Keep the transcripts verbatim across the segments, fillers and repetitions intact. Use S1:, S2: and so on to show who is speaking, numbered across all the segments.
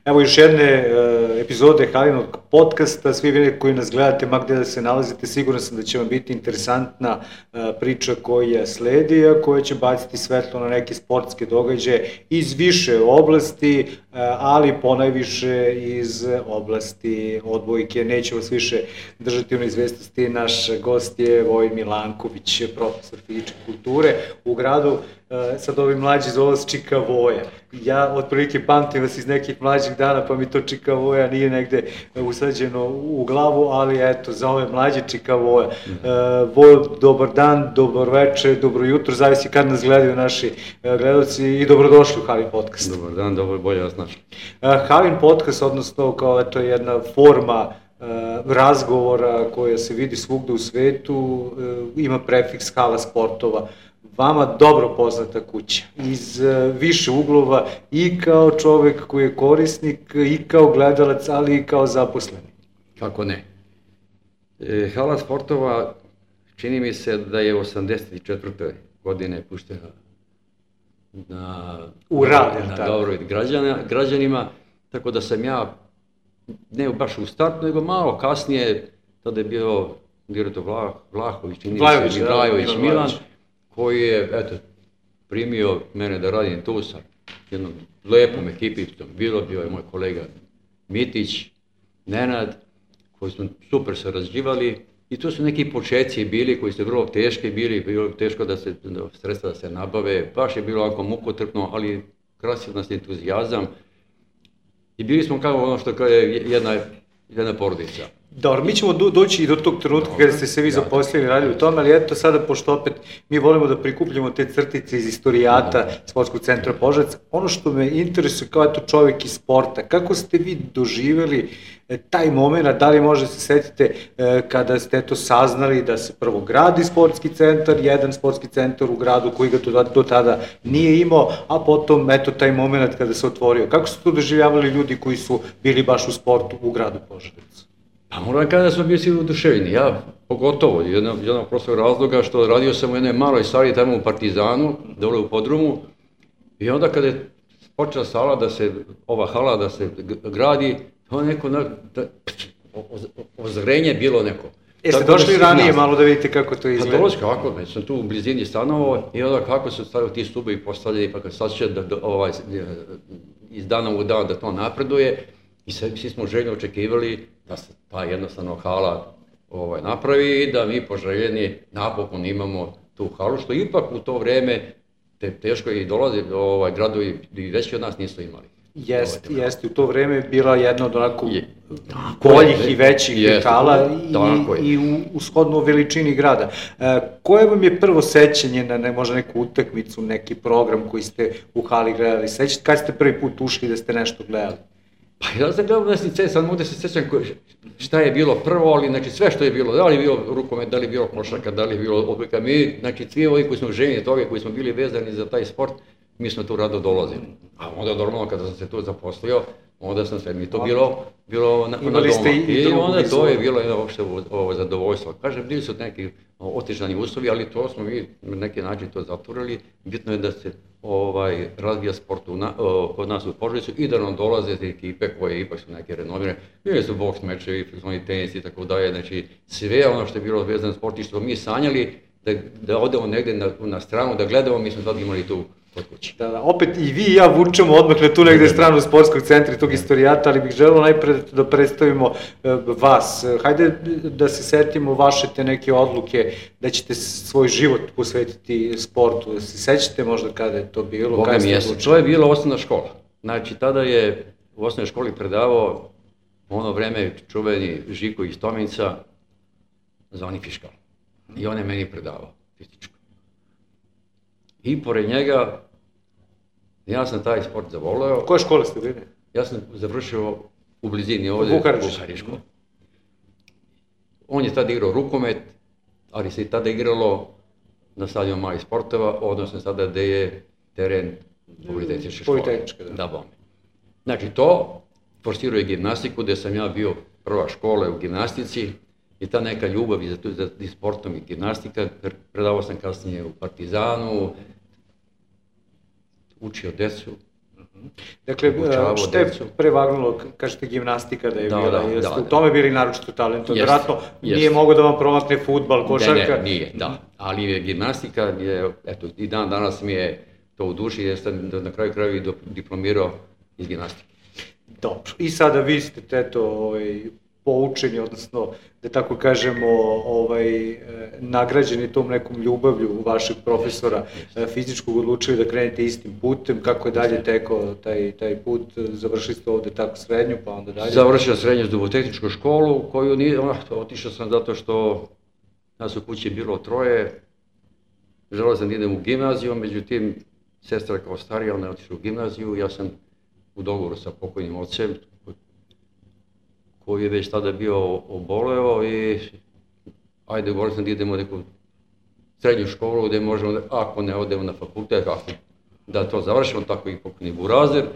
S1: Evo još jedne uh, epizode Halinog podcasta, svi vi koji nas gledate, ma gde da se nalazite, siguran sam da će vam biti interesantna uh, priča koja sledi, a koja će baciti svetlo na neke sportske događaje iz više oblasti, uh, ali ponajviše iz oblasti odbojke. Neću vas više držati u neizvestnosti, naš gost je Vojin Milanković, profesor fizičke kulture u gradu. Sad ovi mlađi zove vas Čika Voja. Ja otprilike pamtim vas iz nekih mlađih dana, pa mi to Čika Voja nije negde usađeno u glavu, ali eto, za ove mlađe Čika Voja. Vojo, dobar dan, dobro veče, dobro jutro, zavisi kad nas gledaju naši gledalci i dobrodošli u Halin podcast.
S2: Dobar dan, dobro, bolje vas našli.
S1: Halin podcast, odnosno kao eto jedna forma razgovora koja se vidi svugde u svetu, ima prefiks Hala sportova. Vama dobro poznata kuća, iz više uglova i kao čovek koji je korisnik, i kao gledalac, ali i kao zaposleni.
S2: Kako ne. E, Hala sportova, čini mi se da je osamdeset četvrte godine puštena na,
S1: u rad,
S2: na, na dobrobit građana, građanima, tako da sam ja, ne baš u startu, nego malo kasnije, tada je bio direktor Vlah, Vlahović, čini mi se, Vlajović, Milan, koji je, eto, primio mene da radim tu sa jednom lepom ekipicom. Bilo, bio je moj kolega Mitić, Nenad, koji smo super sarađivali i to su neki početci bili koji su vrlo teški bili, bilo teško da se, da sredstva da se nabave, baš je bilo ovako mukotrpno, ali krasio nas entuzijazam i bili smo kao ono što je jedna, jedna porodica.
S1: Dobro, mi ćemo do, doći i do tog trenutka kada ste se vi zaposlili i radili u tome, ali eto sada, pošto opet mi volimo da prikupljamo te crtice iz istorijata Sportskog centra Požarevac, ono što me interesuje kao eto čovjek iz sporta, kako ste vi doživjeli taj moment, da li možda se setite kada ste to saznali da se prvo gradi sportski centar, jedan sportski centar u gradu koji ga do, do tada nije imao, a potom eto taj moment kada se otvorio. Kako su to doživljavali ljudi koji su bili baš u sportu u gradu Požarevac?
S2: Pa moram kada da smo bili svi oduševljeni, ja pogotovo, jednog, jednog prostog razloga što radio sam u jednoj maloj sali tamo u Partizanu, dole u podrumu, i onda kada je počela sala da se, ova hala da se gradi, to neko, da, ozrenje je bilo neko.
S1: Jeste došli ranije malo da vidite kako to izgleda?
S2: Pa došli, kako, već sam tu u blizini stanovao i onda kako su stavili ti stubovi postavljeni, pa kad sad će da, ovaj, iz dana u dan da to napreduje, i svi smo željno očekivali da se ta jednostavno hala ovaj, napravi i da mi poželjeni napokon imamo tu halu, što ipak u to vreme te, teško i dolaze ovaj, gradovi i veći od nas nisu imali.
S1: Jeste, ovaj, jeste, u to vreme je bila jedna od onako boljih i većih jest, hala i, i u, u shodno veličini grada. E, koje vam je prvo sećanje na ne, možda neku utakmicu, neki program koji ste u hali gledali? Sećate kad ste prvi put ušli da ste nešto gledali?
S2: Pa ja sam gledao na snice, sad mogu da se sjećam šta je bilo prvo, ali znači sve što je bilo, da li je bilo rukomet, da li je bilo košarka, da li je bilo odbojka, mi, znači svi ovi koji smo željeni toga, koji smo bili vezani za taj sport, mi smo tu rado dolazili. A onda normalno kada sam se tu zaposlio, onda sam sve mi to bilo, bilo na, na doma. I, I onda to je bilo jedno uopšte ovo zadovoljstvo. Kažem, bili su neki otežani uslovi, ali to smo mi na neki način to zatvorili. Bitno je da se ovaj, razvija sport u na, o, kod nas u Požarevcu i da nam dolaze te ekipe koje ipak su neke renomirane. Bili su boks mečevi, frizoni tenis i tako dalje. Znači sve ono što je bilo vezano za sport i što mi sanjali da, da odemo negde na, na stranu, da gledamo, mi smo tad imali tu kod kući.
S1: Da, da, opet i vi i ja vučemo odmah na tu negde stranu sportskog centra i tog istorijata, ali bih želeo najpre da predstavimo uh, vas. Hajde da se setimo vaše te neke odluke da ćete svoj život posvetiti sportu. Da se sećate možda kada je to bilo?
S2: Boga mi jesu. To je bila osnovna škola. Znači, tada je u osnovnoj školi predavao ono vreme čuveni Žiko iz Tominca, zvani Fiškal. I on je meni predavao fizičko. I pored njega, ja sam taj sport zavoleo.
S1: Koje škole ste bili?
S2: Ja sam završio u blizini ovdje, u Buharišku. On je tada igrao rukomet, ali se i tada igralo na stadionu malih sportova, odnosno sada gde je teren politehničke škole.
S1: Politehničke, da.
S2: Da, bome. Znači to, forsirao je gimnastiku, gde sam ja bio prva škola u gimnastici, i ta neka ljubav i za, za, za sportom i gimnastika, predavao sam kasnije u Partizanu, učio decu,
S1: Dakle, šta je prevagnulo, kažete gimnastika da je
S2: da,
S1: bila,
S2: da,
S1: jeste
S2: da,
S1: u tome bili naročito talentovni, vjerojatno
S2: jest.
S1: Nije mogao da vam promakne fudbal, košarka.
S2: Ne, ne, nije, da, ali je gimnastika, je, eto, i dan danas mi je to u duši, jer sam na kraju kraju i diplomirao iz gimnastike.
S1: Dobro, i sada vi ste, eto, ovaj, poučeni, odnosno, da tako kažemo, ovaj, nagrađeni tom nekom ljubavlju vašeg profesora fizičkog, odlučili da krenete istim putem. Kako je dalje tekao taj, taj put? Završili ste ovde tako srednju, pa onda dalje?
S2: Završio srednju zubotehničku školu, koju nije, ono, otišao sam zato što nas u kući je bilo troje, želeo sam da idem u gimnaziju, međutim, sestra kao starija, ona je otišla u gimnaziju, ja sam u dogovoru sa pokojnim ocem, koji je već tada bio oboleo i ajde, govorio sam da idemo u neku srednju školu gde možemo, ako ne odemo na fakultet, ako da to završimo, tako i pokojni burazer.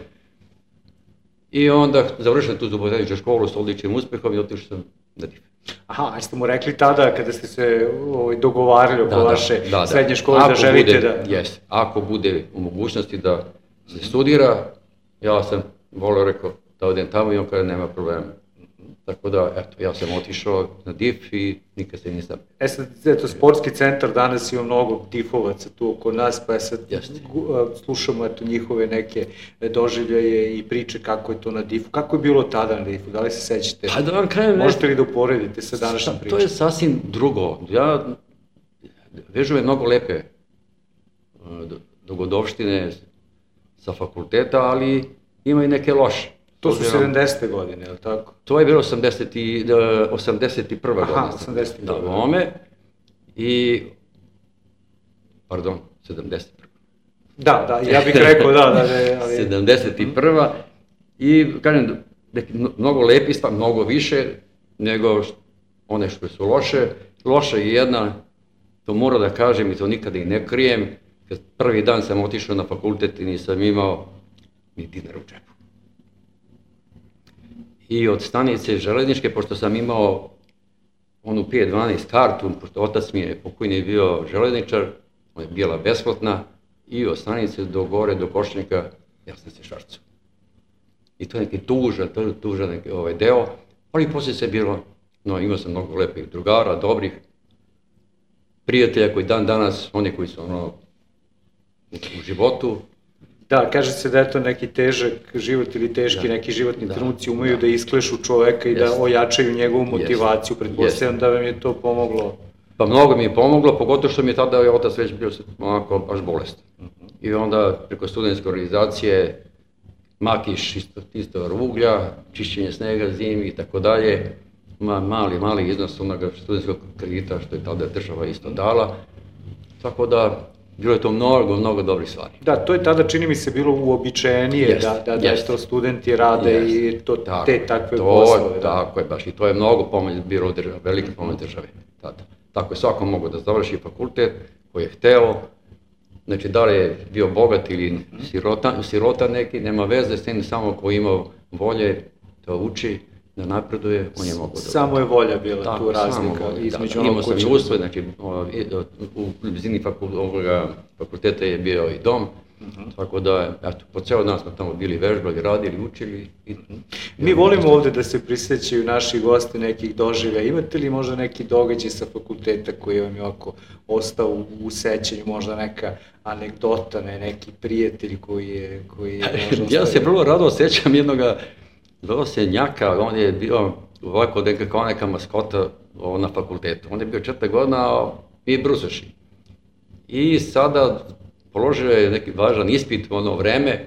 S2: I onda završio tu zubotehničku školu s odličnim uspehom i otišao sam na D I F.
S1: Aha, a ste mu rekli tada kada ste se ovaj, dogovarali oko
S2: da,
S1: vaše
S2: da, da,
S1: srednje škole
S2: da,
S1: da želite
S2: bude,
S1: da...
S2: Jes, ako bude u mogućnosti da se studira, ja sam volio rekao da odem tamo i on kada nema problema. Tako da, eto, ja sam otišao na D I F i nikad se nisam...
S1: E sad, eto, sportski centar danas ima mnogo D I F-ovaca tu oko nas, pa sad
S2: Jeste.
S1: slušamo, eto, njihove neke doživljaje i priče kako je to na D I F-u. Kako je bilo tada na D I F-u? Da li se sećate?
S2: Pa da vam kažem...
S1: Možete li da uporedite sa današnjim pričom?
S2: To je sasvim drugo. Ja, vežu je mnogo lepe dogodovštine sa fakulteta, ali ima i neke loše.
S1: To su sedamdesete godine, je li tako?
S2: To je bilo osamdeset prva godina.
S1: Aha, osamdeset prva.
S2: Da, ome. I, pardon, sedamdeset prva.
S1: Da, da, ja bih rekao, da, da, da. Ali...
S2: sedamdeset prva. I, kažem, mnogo lepi stvar, mnogo više nego one što su loše. Loša je jedna, to moram da kažem i to nikada i ne krijem, kad prvi dan sam otišao na fakultet i nisam imao ni dinar u džepu. I od stanice železničke, pošto sam imao onu P dvanaest kartu, pošto otac mi je pokojni bio železničar, ona je bila besplatna, i od stanice do gore, do Košnika, ja sam se šarcao. I to je neki tužan, tužan neki ovaj deo, ali poslije se bilo, no imao sam mnogo lepih drugara, dobrih prijatelja koji dan danas, oni koji su ono u životu.
S1: Da, kaže se da je to neki težak život ili teški da. neki životni da. trenuci umeju da. da isklešu čoveka i Jest. da ojačaju njegovu motivaciju. Pretpostavljam da vam je to pomoglo.
S2: Pa mnogo mi je pomoglo, pogotovo što mi je tada je otac već bio onako baš bolestan. Uh-huh. I onda preko studentske organizacije makiš isto, isto ruglja, čišćenje snega zimi i tako dalje. Ma, mali, mali iznos onoga studentskog kredita što je tada država isto dala. Tako da bilo je to mnogo, mnogo dobrih stvari.
S1: Da, to je tada, čini mi se, bilo uobičajenije
S2: jest,
S1: da, da, da
S2: jest.
S1: to studenti rade jest. i to,
S2: tako,
S1: te takve
S2: to,
S1: poslove. Da.
S2: Tako je baš i to je mnogo pomoć bilo države, velike pomoć države tada. Tako je svako mogao da završi fakultet koji je hteo, znači da li je bio bogat ili sirota, sirota neki, nema veze s tim, samo ko ima volje da uči, da napreduje, on je mogao da...
S1: Samo je volja bila tako, tu razlika volja, između
S2: da,
S1: onog
S2: imao sam i uslove, znači u blizini fakulteta je bio i dom, uh-huh. tako da, eto, po ceo dan smo tamo bili vežbali, radili, učili. I, uh-huh.
S1: Mi volimo ovde da se prisjećaju naši gosti nekih doživlja. Imate li možda neki događaj sa fakulteta koji vam je ovako ostao u, u sećanju, možda neka anegdota, ne, neki prijatelj koji je... Koji je
S2: ja se vrlo rado sećam jednoga Zvao se Njaka, on je bio ovako kao neka maskota na fakultetu. On je bio četiri godina, a mi brusaši. I sada položio je neki važan ispit u ono vreme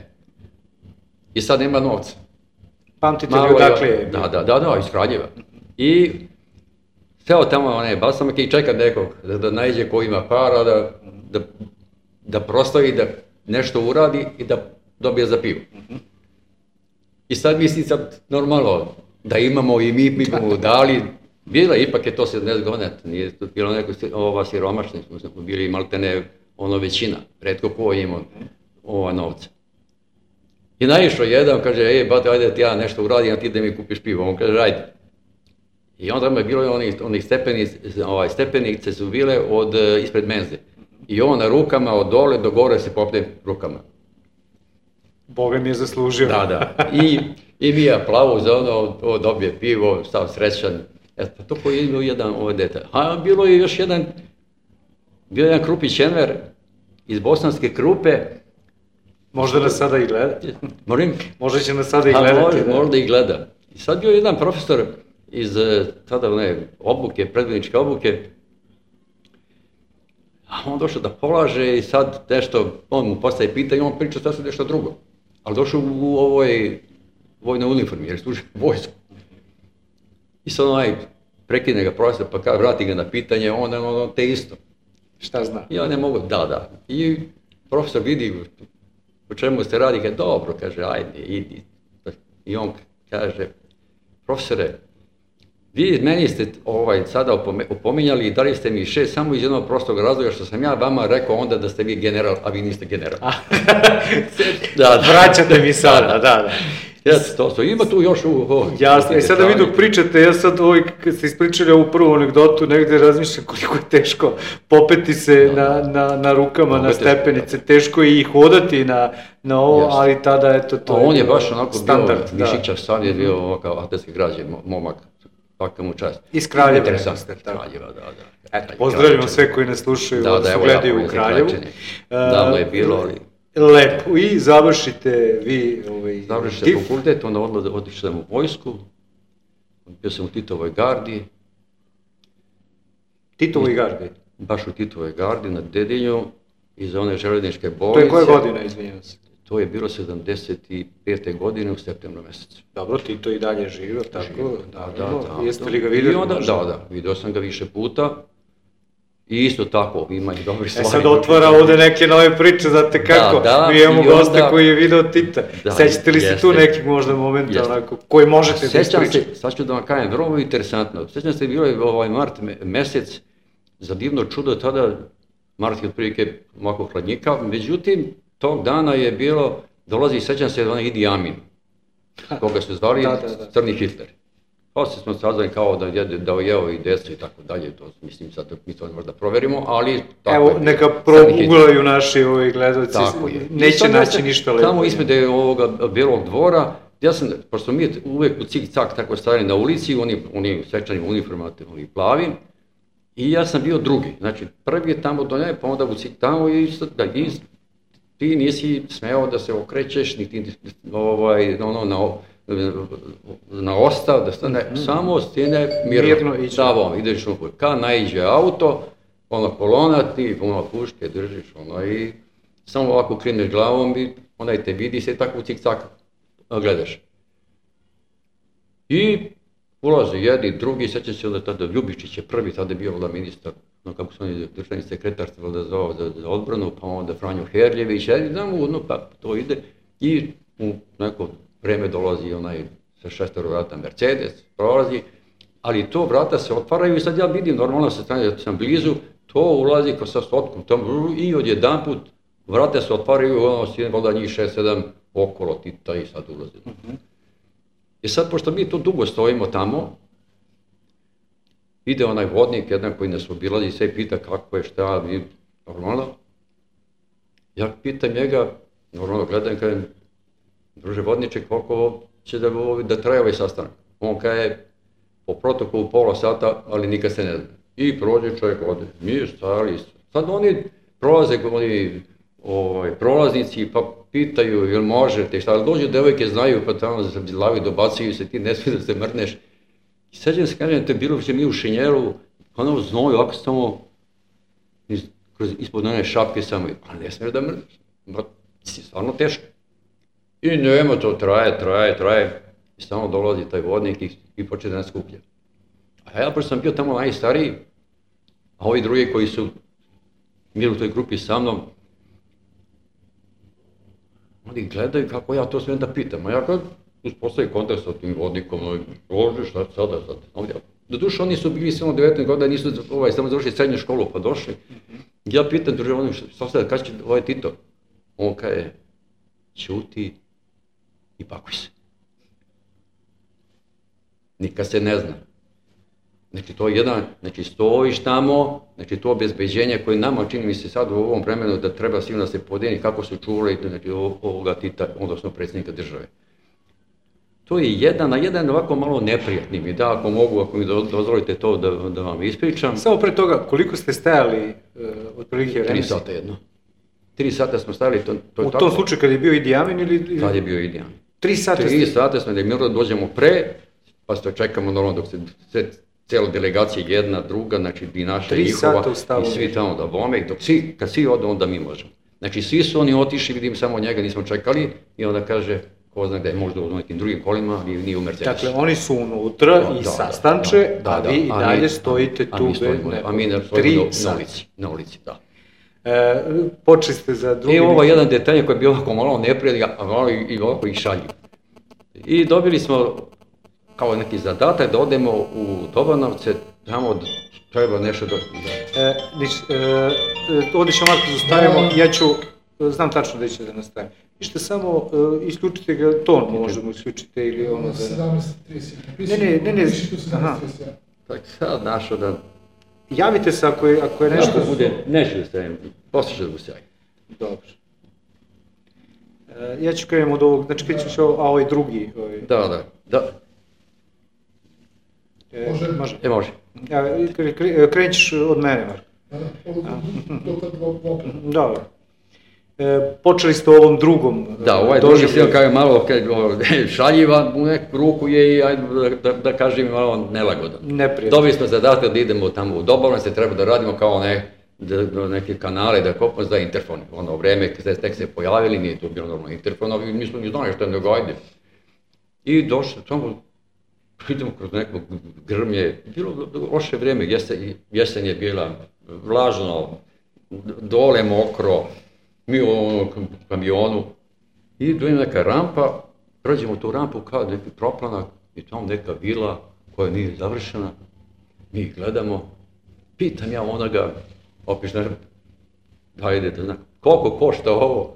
S2: i sad nema novca.
S1: Pamtite li odakle je?
S2: Da, da, da, da, iz Kraljeva. I seo tamo onaj basamak i čeka nekog da, da najđe ko ima para, da, da, da prostavi, da nešto uradi i da dobije za pivo. I sad mislim sad normalno da imamo i mi, mi smo dali, bila ipak je to sedamdeset godina, nije to bilo neko ova siromašna, smo bili maltene ono većina, retko ko je imao ova novca. I naišao jedan, kaže, ej, bate, ajde da ti ja nešto uradim, a ti da mi kupiš pivo, on kaže, ajde. I onda je bilo onih, onih stepenice, ovaj, stepenice su bile od, ispred menze. I on na rukama, od dole do gore se popne rukama.
S1: Boga mi je zaslužio.
S2: Da, da. I, i mi je aplauz za ono, ovo dobije pivo, stav srećan. Eto, to koji je imao jedan ovaj detalj. A bilo je još jedan, bio jedan Krupić Enver iz Bosanske Krupe.
S1: Možda nas sada i gleda.
S2: Molim?
S1: Možda će nas sada i
S2: A,
S1: gledati.
S2: možda,
S1: Da.
S2: možda i gleda. I sad bio jedan profesor iz tada one obuke, predvodničke obuke, a on došao da polaže i sad nešto, on mu postaje pitanje, on priča sasvim nešto drugo. Ali došao u ovoj vojnoj uniformi, jer služi vojsku. I sad onaj prekine ga profesor, pa kada vrati ga na pitanje, on, on, on te isto.
S1: Šta zna?
S2: I ja ne mogu, da, da. I profesor vidi o čemu se radi, kaže, dobro, kaže, ajde, idi. I on kaže, profesore, vi meni ste ovaj, sada opominjali i dali ste mi šest samo iz jednog prostog razloga što sam ja vama rekao onda da ste vi general, a vi niste general.
S1: da, da. Vraćate mi sada, da, da.
S2: Ja, to, to, ima tu još u... Oh,
S1: Jasno, i sada vi dok pričate, ja sad ovaj, kad ste ispričali ovu prvu anegdotu, negde razmišljam koliko je teško popeti se da, na, na, na rukama, na stepenice, teško je i hodati na, na ovo, jasno. Ali tada, eto, to
S2: a
S1: je
S2: on je baš onako
S1: standard,
S2: bio, Mišića sad je bio ovakav atletski građe, momak, svaka mu čast.
S1: Iz Kraljeva.
S2: Kraljeva, da, da.
S1: Eto, pozdravljamo sve koji nas slušaju, da, da, gledaju u Kraljevu.
S2: Davno je bilo, ali...
S1: Lepo, i završite vi ovaj,
S2: završite div. Fakultet, onda otišao sam u vojsku, bio sam u Titovoj gardi.
S1: Titovoj gardi?
S2: Baš u Titovoj gardi, na Dedinju, iza one železničke bolnice.
S1: To je koja godina, izvinjam se?
S2: To je bilo sedamdeset pete godine u septembru mesecu.
S1: Dobro, Tito i dalje živio, tako?
S2: Živio, da, da, da.
S1: Jeste li ga vidjeli?
S2: Onda, da, da, vidio sam ga više puta. I isto tako, ima i dobri stvari.
S1: E sad otvara ovde neke nove priče, znate kako, da, da, mi imamo gosta onda... koji je video Tita. Da, sećate li se tu nekih možda momenta, jeste. Onako, koji možete da ispričate?
S2: Sad ću da vam kažem, vrlo interesantno. Sećam se, bilo je ovaj mart mesec, za divno čudo, tada mart je otprilike ovako hladnjika, međutim, tog dana je bilo, dolazi, sećam se, onaj Idi Amin, koga su zvali da, da, da. Crni Hitler. Poslije smo saznali kao da je da jeo i decu i tako dalje, to mislim sad mi to možda proverimo, ali tako
S1: evo,
S2: je.
S1: neka proguglaju naši ovi gledalci, neće naći ništa lepo.
S2: Tamo ispred je ovoga Belog dvora, ja sam, pošto mi uvek u cik-cak tako stali na ulici, oni, oni svečanim uniformama, oni plavi, i ja sam bio drugi, znači prvi je tamo do nje, pa onda u cik tamo i, da, i ti nisi smeo da se okrećeš, niti ovaj, ono, na na ostav, da stane, mm-hmm. samo stine mirno, mirno davom, ideš u put. Kad naiđe auto, ono kolona, ti ono puške držiš, ono i samo ovako kreneš glavom i onaj te vidi se tako u cik-cak gledaš. I ulaze jedni, drugi, sećam se onda tada Ljubičić je prvi, tada je bio onda ministar, no kako su oni državni sekretar da zove za, za odbranu, pa onda Franjo Herljević, ja znamo, no pa to ide i u neko vreme dolazi onaj sa šestero vrata Mercedes, prolazi, ali to vrata se otvaraju i sad ja vidim, normalno sa strane, da sam blizu, to ulazi kao sa stotkom tamo i odjedanput vrata se otvaraju, ono, sine, voda njih šest, sedam okolo Tita i sad ulazi. Uh-huh. I sad, pošto mi tu dugo stojimo tamo, ide onaj vodnik, jedan koji nas obilazi i sve pita kako je, šta, mi, normalno. Ja pitam njega, normalno gledam, kažem, druže vodniče, koliko će da, da traje ovaj sastanak? On kaže, po protokolu pola sata, ali nikad se ne zna. I prođe čovjek ode, mi stali, sad oni prolaze, oni ovaj, prolaznici, pa pitaju, jel možete, šta, ali dođu devojke, znaju, pa tamo za glavi dobacuju se, ti ne smije da se mrneš. I sećam se, kažem, te bilo što mi u šinjelu, ono znoju, ovako samo, iz, ispod one šapke samo, pa ne smiješ da mrneš, ba, stvarno teško. I nema, to traje, traje, traje, i stalno dolazi taj vodnik i, i počne da nas skuplja. A ja, pošto sam bio tamo najstariji, a ovi drugi koji su bili u toj grupi sa mnom, oni gledaju kako ja to sve da pitam, a ja kad uspostavim kontakt sa tim vodnikom, prođe šta sada, sada. Doduše, oni su bili samo devetnaest godina, nisu ovaj, samo završili srednju školu pa došli. Ja pitam, druže, oni šta sada, kada će ovaj Tito? On kaže, ćuti i pakuj se. Nikad se ne zna. Znači to je jedan, znači stojiš tamo, znači to obezbeđenje koje nama čini mi se sad u ovom vremenu da treba svima da se podijeni kako su čuvali znači, ovoga Tita, odnosno predsjednika države. To je jedan, na jedan ovako malo neprijatni mi, da ako mogu, ako mi dozvolite to da, da vam ispričam.
S1: Samo pre toga, koliko ste stajali uh, od prilike vremena?
S2: Tri sata jedno. Tri sata smo stajali, to, to je
S1: u
S2: tako.
S1: U tom slučaju kad je bio Idi Amin ili...
S2: Kad je bio Idi Amin.
S1: Tri sata?
S2: Tri ste... sata smo da je mirno dođemo pre, pa što čekamo normalno dok se sve, cijela delegacija jedna, druga, znači i naša i njihova, i svi tamo da bome, dok svi, kad svi odu, onda mi možemo. Znači svi su oni otišli, vidim samo njega, nismo čekali i onda kaže, ko zna da je možda u nekim drugim kolima, nije u Mercedesu.
S1: Dakle, oni su unutra da, i da, sastanče, da, da, a vi i dalje stojite tu.
S2: A mi stojimo, a mi ne stojimo na ulici, na ulici, da.
S1: E, počeli ste za drugi...
S2: I ovo je jedan detalj koji je bio ovako malo neprijatelj, a malo i, i ovako i šaljiv. I dobili smo kao neki zadatak da odemo u Dobanovce, tamo treba nešto da...
S1: E, niš, e, ovdje ćemo malo zostavimo, ja ću, znam tačno da ćete da nastavim. Ništa, samo e, isključite ga, ton možemo isključite ili ono da...
S3: sedamnaest trideset jedan.
S1: Ne, ne, ne, ne, aha.
S2: Tak sad našo da...
S1: Javite se ako je, ako je nešto...
S2: Ako bude, neću da stavim, poslije ću da usjavim.
S1: Dobro. E, ja ću krenem od ovog, znači krećeš ovo, a ovaj drugi... Ovaj...
S2: Da, da, da.
S1: E, može? Može.
S2: E, može.
S1: Ja, kre, kre, krećeš od mene, Marko. Dobro. E, počeli ste ovom drugom.
S2: Da, ovaj drugi film kao je malo šaljiva, u neku ruku je i, da, da kažem, malo nelagodan.
S1: Neprijatno.
S2: Dobili smo zadatak da idemo tamo u Dobovnice, treba da radimo kao ne, da, neke kanale, da kopamo za interfoni. Ono vreme kad tek se pojavili, nije to bilo normalno interfonovi, nismo ni znali što nego ajde. I došli, samo idemo kroz neko grmlje, bilo loše vreme, jesen, jesen je bila vlažno, dole mokro, mi u ovom kamionu i dođe neka rampa, prođemo tu rampu kao neki proplanak i tamo neka vila koja nije završena, mi gledamo, pitam ja onoga, opet ne, hajde da znam, koliko košta ovo?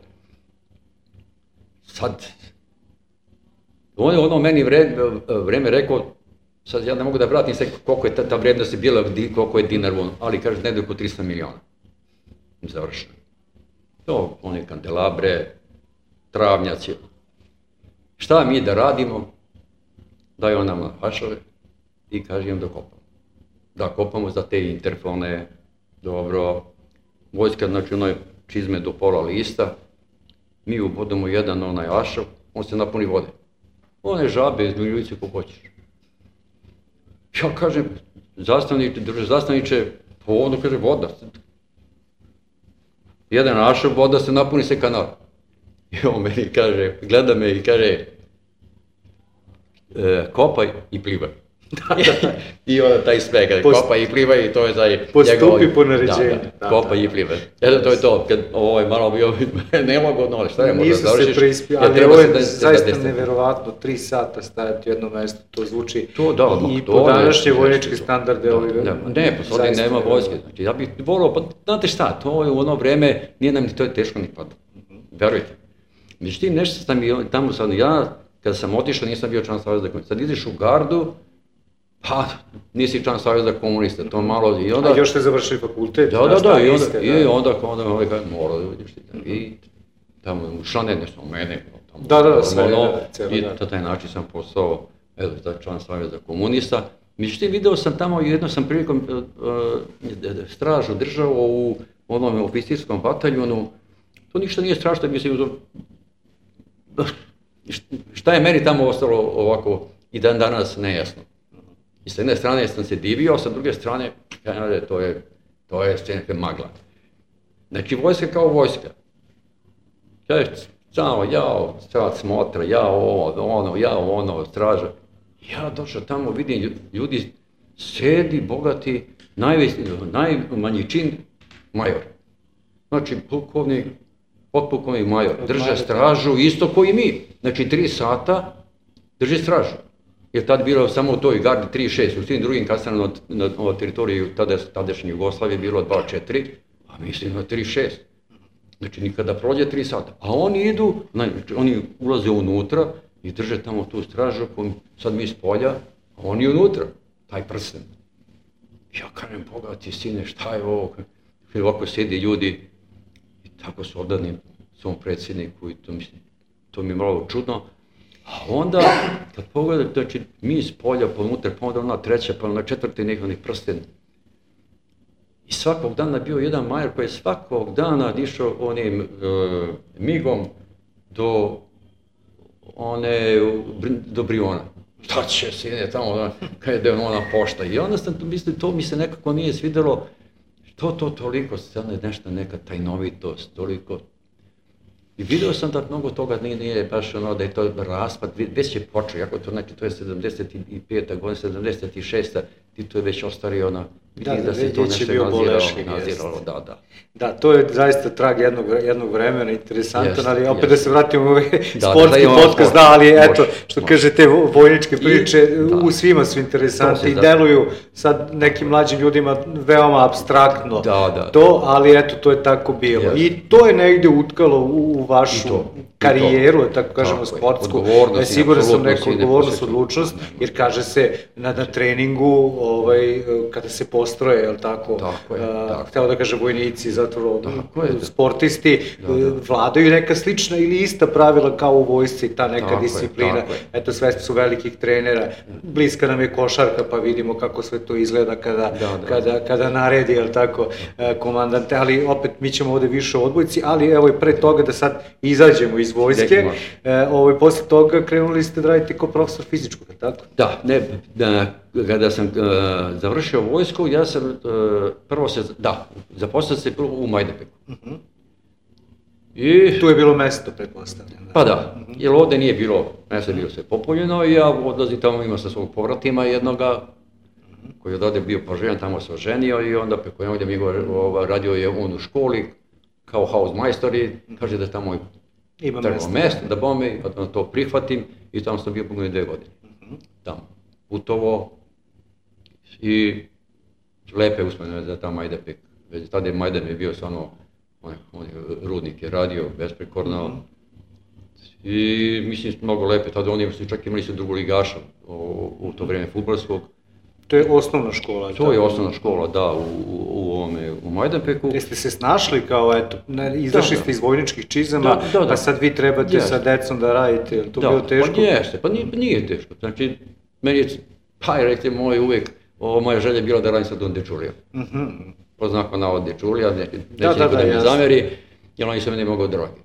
S2: Sad, on je ono meni vreme, vreme rekao, sad ja ne mogu da vratim se koliko je ta, ta vrednost bila, koliko je dinar, ali kaže negdje oko tristo miliona, završeno. To, one kandelabre, travnjaci. Šta mi da radimo? Daju nam hašove i kaže im da kopamo. Da kopamo za te interfone, dobro. Vojska, znači onaj čizme do pola lista, mi ubodimo jedan onaj hašov, on se napuni vode. One žabe, izmiljujući ko hoćeš. Ja kažem, zastavniče, drže zastavniče, po vodu kaže voda. Jedan hašov, voda se napuni se kanal. I on meni kaže, gleda me i kaže, e, kopaj i plivaj. I onda taj sve, kaže, Post... kopaj i plivaj i to je taj...
S1: Postupi
S2: njegov...
S1: po naređenju.
S2: Da, da, kopaj i plivaj. Eto, to je to, kad ovo je malo bio nelagodno, ali šta je, možda završiš...
S1: Nisu se preispio, ali ovo je zaista neverovatno, tri sata stajati u jedno mesto, to zvuči
S2: to, da,
S1: i po današnje vojničke standarde.
S2: Da,
S1: ovi,
S2: da, ne, po sada nema vojske, znači ja bih volio, pa znate šta, to je u ono vreme, nije nam ni to je teško ni pada, verujte. Međutim, nešto sam bio tamo sad, ja, kada sam otišao, nisam bio član Saveza komunista, sad ideš u gardu, pa nisi član Saveza komunista, to malo i onda...
S1: A još ste završili fakultet?
S2: Da, da, da, i onda, ste, i onda, onda, onda, kaže, mora da vidiš ti tamo, i tamo, šane nešto u mene, tamo,
S1: da, da, da, sve,
S2: ono,
S1: da, cijelo,
S2: i
S1: da.
S2: na taj način sam postao, evo, član Saveza komunista. Međutim, video sam tamo, jedno sam prilikom uh, stražu držao u onom oficirskom bataljonu, to ništa nije strašno, mislim, šta je meni tamo ostalo ovako i dan danas nejasno. I s jedne strane sam se divio, a sa druge strane, to je, to je neka magla. Znači, vojska kao vojska. Kaže, samo, jao, sad smotra, jao ovo, ono, jao ono, straža. Ja došao tamo, vidim ljudi, sedi, bogati, najveći, najmanji čin, major. Znači, pukovnik, potpukovnik major, drže stražu, isto koji mi. Znači, tri sata drži stražu. Jer tad bilo samo u toj gardi tri šest, u svim drugim kasarnama na, na, na teritoriji tada, tadašnje Jugoslavije bilo dva četiri, a mislim na tri šest. Znači, nikada prođe tri sata. A oni idu, znači, oni ulaze unutra i drže tamo tu stražu, sad mi s polja, a oni unutra, taj prsten. Ja kažem, pogledaj sine, šta je ovo? I ovako sjedi ljudi i tako su odani svom predsjedniku i to mi, to mi je malo čudno. A onda, kad pogledam, znači, mi iz polja, pa unutra, pa onda ona treća, pa ona četvrti nekih prsten. I svakog dana bio jedan majer koji je svakog dana išao onim e, migom do one, do Briona. Šta će sine tamo, kada je ona pošta. I onda sam tu mislio, to mi se nekako nije svidjelo. To, to, toliko, sada je nešto, neka tajnovitost, toliko. I vidio sam da mnogo toga nije, nije baš ono da je to raspad, već je počeo, jako to, znači to je sedamdeset peta godina, sedamdeset šesta Tito je već ostario na, vidim da, da, da se to nešto naziralo, naziralo, da, da.
S1: Da, to je zaista trag jednog, jednog vremena, interesantan, jest, ali opet jest. Da se vratimo u ovaj
S2: da,
S1: sportski
S2: da, da
S1: podcast,
S2: sport.
S1: Da, ali eto,
S2: može,
S1: što
S2: može.
S1: kaže, te vojničke priče
S2: I,
S1: u svima su interesantne i
S2: da.
S1: deluju sad nekim mlađim ljudima veoma apstraktno,
S2: da, da,
S1: to, ali eto, to je tako bilo. Jest. I to je negde utkalo u, u vašu to, karijeru, to. Tako kažemo, tako sportsku. Siguran sam neku odgovornost, odlučnost, jer kaže se na, na treningu, ovaj, kada se postroje, je li tako,
S2: tako je,
S1: a,
S2: tako.
S1: hteo da kaže vojnici, zatvoro, sportisti, da, da. Vladaju neka slična ili ista pravila kao u vojsci, ta neka tako disciplina. Je, eto, svesni su velikih trenera, bliska nam je košarka, pa vidimo kako sve to izgleda kada, da, da. kada, kada naredi, je li tako, komandante, ali opet mi ćemo ovde više o odbojci, ali evo i pre toga da sad izađemo iz vojske, e, ovaj, posle toga krenuli ste da radite kao profesor fizičkog, je tako?
S2: Da, ne, da, kada sam uh, završio vojsku, ja sam uh, prvo se, da, zaposlio se u Majdanpeku. Uh-huh. I
S1: tu je bilo mesto, pretpostavljam.
S2: Da. Pa da, uh-huh. Jer ovde nije bilo, mesto je bilo sve popunjeno i ja odlazim tamo, imao sa svog povratima jednoga, uh-huh. koji je ovde bio poželjan, tamo se oženio i onda preko njega mi go, ova, radio je on u školi kao hausmajstor i kaže da tamo
S1: ima
S2: mesto, mesto da bome, da to prihvatim i tamo sam bio pogledaj dve godine. Uh-huh. Tamo, putovo i lepe uspomene za ta Majdanpek. Već tada je Majdan je bio stvarno, on, on rudnik je radio besprekorno. Mm-hmm. I mislim mnogo lepe, tada oni su čak imali su drugoligaša u, u to vrijeme fudbalskog.
S1: To je osnovna škola?
S2: To je osnovna škola, da, u, u, u, ovome, u Majdanpeku.
S1: Jeste se snašli kao, eto, izašli da, ste iz vojničkih čizama, da, da, da. Pa sad vi trebate yes. sa decom da radite, je li to da, bilo teško?
S2: Pa jeste, pa nije, nije teško, znači, meni je, pa je rekli moj uvijek, ovo moja želja je bila da radim sa Don Dečulijom. Mm-hmm. Po znaku navod Dečulija, ne, neće da, da, da, da mi zameri, jer oni se meni mogao drogi.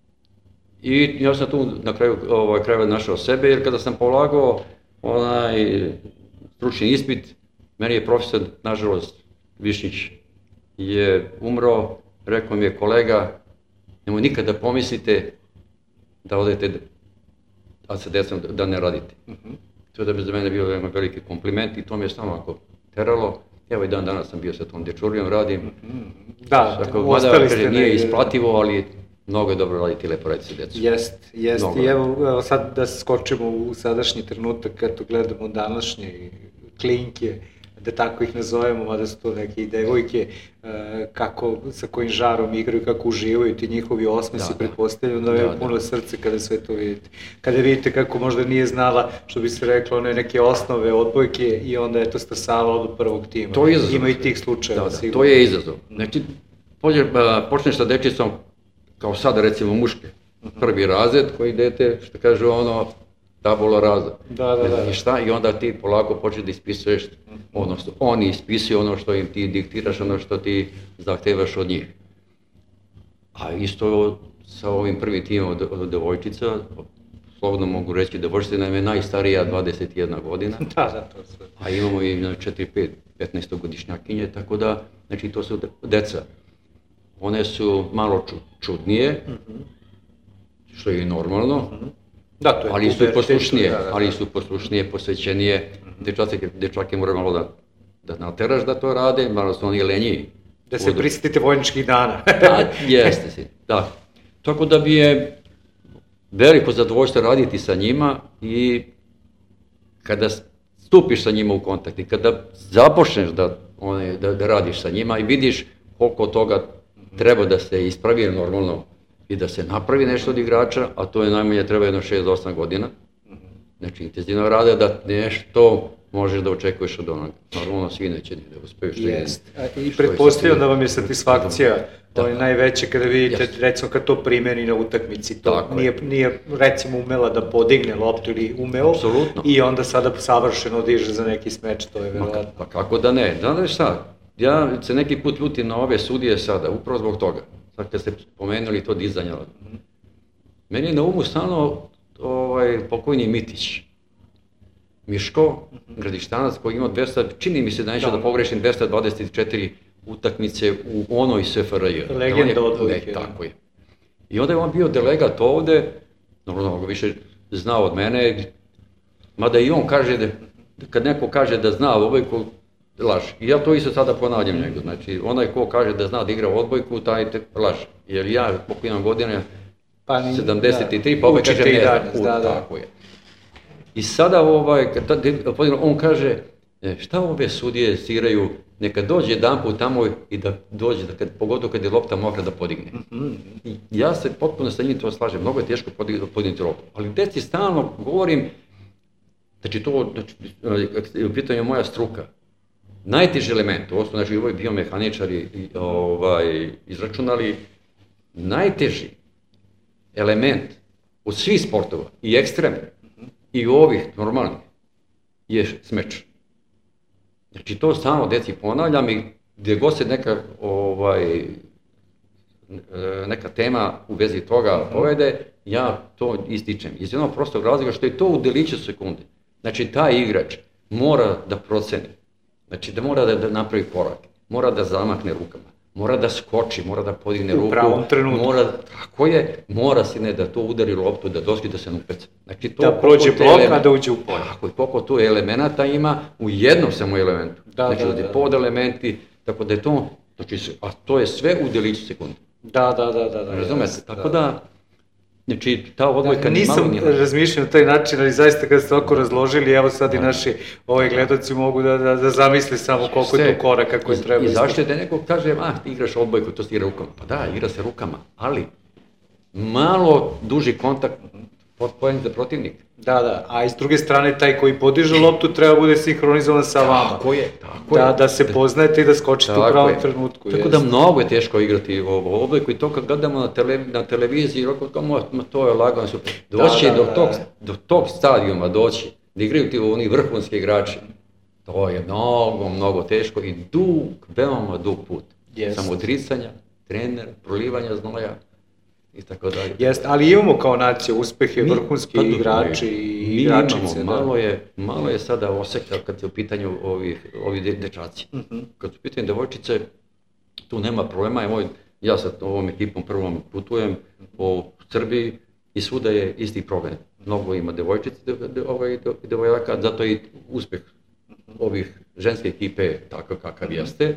S2: I ja sam tu na kraju ovaj, krajeva našao sebe, jer kada sam polagao onaj stručni ispit, meni je profesor, nažalost, Višnjić je umro, rekao mi je kolega, nemoj nikada pomislite da odete, a sa decom da ne radite. Mm-hmm. To je da bi za mene bio jedan veliki kompliment i to mi je samo ako teralo. Evo i dan danas sam bio sa tom Dečulijom, radim.
S1: Da,
S2: Ako, ostali ste. Nije isplativo, ali mnogo je dobro raditi i lepo raditi sa decom.
S1: Jest, jest. I evo, evo sad da skočimo u sadašnji trenutak kad gledamo današnje klinke, da tako ih nazovemo, mada su to neke devojke, kako, sa kojim žarom igraju, kako uživaju ti njihovi osmesi, da, pretpostavljam da je da, puno da. Srce kada sve to vidite. Kada vidite kako možda nije znala, što bi se reklo, one neke osnove odbojke i onda je to stasala od prvog tima.
S2: To je izazov.
S1: Ima i tih slučajeva,
S2: da, da,
S1: sigurno.
S2: To je izazov. Znači, počneš sa dečicom, kao sada recimo muške, uh-huh. prvi razred koji dete, što kaže ono, tabula rasa.
S1: Da, da, da.
S2: I šta, i onda ti polako počeš da ispisuješ, odnosno oni ispisuju ono što im ti diktiraš, ono što ti zahtevaš od njih. A isto sa ovim prvim timom od devojčica, slobodno mogu reći da Vožstina nam je najstarija, dvadeset jedna godina.
S1: Da, da, to sve.
S2: A imamo i četiri pet petnaestogodišnjakinje, tako da, znači to su deca. One su malo čudnije, mm-hmm. što je i normalno. Mm-hmm. Da, to je ali su poslušnije, da, da, da. ali su poslušnije, posvećenije. Mm-hmm. Dečake, dečake mora malo da, da nateraš da to rade, malo su oni lenjiji.
S1: Da se prisjetite vojničkih dana.
S2: Da, jeste si, da. Tako da bi je veliko zadovoljstvo raditi sa njima i kada stupiš sa njima u kontakt i kada započneš da, one, da, da radiš sa njima i vidiš koliko toga treba da se ispravi normalno i da se napravi nešto od igrača, a to je najmanje treba jedno šest do osam godina. Znači intenzivno rade da nešto možeš da očekuješ od onoga. Normalno svi neće da uspeju što je.
S1: I pretpostavljam da vam je satisfakcija da je najveća kada vidite, yes. recimo kad to primeni na utakmici, to nije, nije recimo umela da podigne loptu ili umeo
S2: Absolutno.
S1: I onda sada savršeno diže za neki smeč, to je verovatno.
S2: Pa kako da ne, znaš šta, ja se neki put ljutim na ove sudije sada, upravo zbog toga, sad kad ste pomenuli to dizanje. Mm-hmm. Meni je na umu stalno ovaj, pokojni Mitić, Miško, mm-hmm. Gradištanac koji ima dvesta, čini mi se da neću da pogrešim, dvesta dvadeset četiri utakmice u onoj S F R J.
S1: Legenda odbojke.
S2: Tako je. I onda je on bio delegat ovde, normalno ga više znao od mene, mada i on kaže da, kad neko kaže da zna odbojku, laže. I ja to isto sada ponavljam njegu, znači onaj ko kaže da zna da igra odbojku, taj te laže. Jer ja, koliko imam godine, pa ni, sedamdeset tri, da, pa ovaj kaže ne znam, da, da. Tako je. I sada ovaj, kad on kaže, šta ove sudije sviraju, neka dođe jedan put tamo i da dođe, da kad, pogotovo kad je lopta mokra da podigne. Mm-hmm. Ja se potpuno sa njim to slažem, mnogo je teško podignuti loptu, ali deci stalno govorim, znači to, znači, u pitanju moja struka, najteži element, ovo su znači ovi biomehaničari ovaj, izračunali, najteži element od svih sportova, i ekstremnih, mm-hmm. i ovih normalnih, je smeč. Znači to stalno deci ponavljam i gdje god se neka, ovaj, neka tema u vezi toga povede, ja to ističem. Iz jednog prostog razloga što je to u deliću sekunde. Znači taj igrač mora da proceni, znači da mora da, da napravi korak, mora da zamahne rukama, mora da skoči, mora da podigne ruku.
S1: U pravom trenutku.
S2: Mora, tako je, mora si ne da to udari loptu, da doski da se nupeca. Znači, to
S1: da prođe blok, a da uđe u polje.
S2: Tako je, koliko tu elemenata ima u jednom samo elementu.
S1: Da,
S2: znači,
S1: da,
S2: da,
S1: da.
S2: pod elementi, tako da je to, znači, a to je sve u deliću sekunde.
S1: Da, da, da, da. da
S2: razumete, tako da, da znači, ta odbojka
S1: da, nisam
S2: malo nije...
S1: razmišljao na taj način, ali zaista kad ste ovako razložili, evo sad i naši ovaj gledaoci mogu da, da, da zamisle samo koliko je to koraka koji treba.
S2: I zašto je da neko kaže, ah, ti igraš odbojku, to se igra rukama. Pa da, igra se rukama, ali malo duži kontakt pod poen za protivnika.
S1: Da, da, a i s druge strane taj koji podiže loptu treba bude sinhronizovan sa vama.
S2: Tako je, tako
S1: da,
S2: je.
S1: Da se poznajete i da skočite u pravom trenutku.
S2: Tako da mnogo je teško igrati ovo odbojku i to kad gledamo na, tele, na televiziji, kao, to je lagano super. Doći da, da, do, da, tog, do tog stadijuma, doći, da igraju ti oni vrhunski igrači, to je mnogo, mnogo teško i dug, veoma dug put. Yes. Samo odricanja, trener, prolivanja znoja. I tako dalje.
S1: Jeste, ali imamo kao nacija uspehe, mi, vrhunski igrači i igračice.
S2: Imamo, malo, je, malo je sada oseka kad je u pitanju ovih, ovih dečaci. Uh-huh. Kad su u pitanju devojčice, tu nema problema. Evo, ja sa ovom ekipom prvom putujem po Srbiji i svuda je isti problem. Mnogo ima devojčice i de, de, ovaj, de, devojaka, zato i uspeh ovih ženske ekipe takav kakav jeste,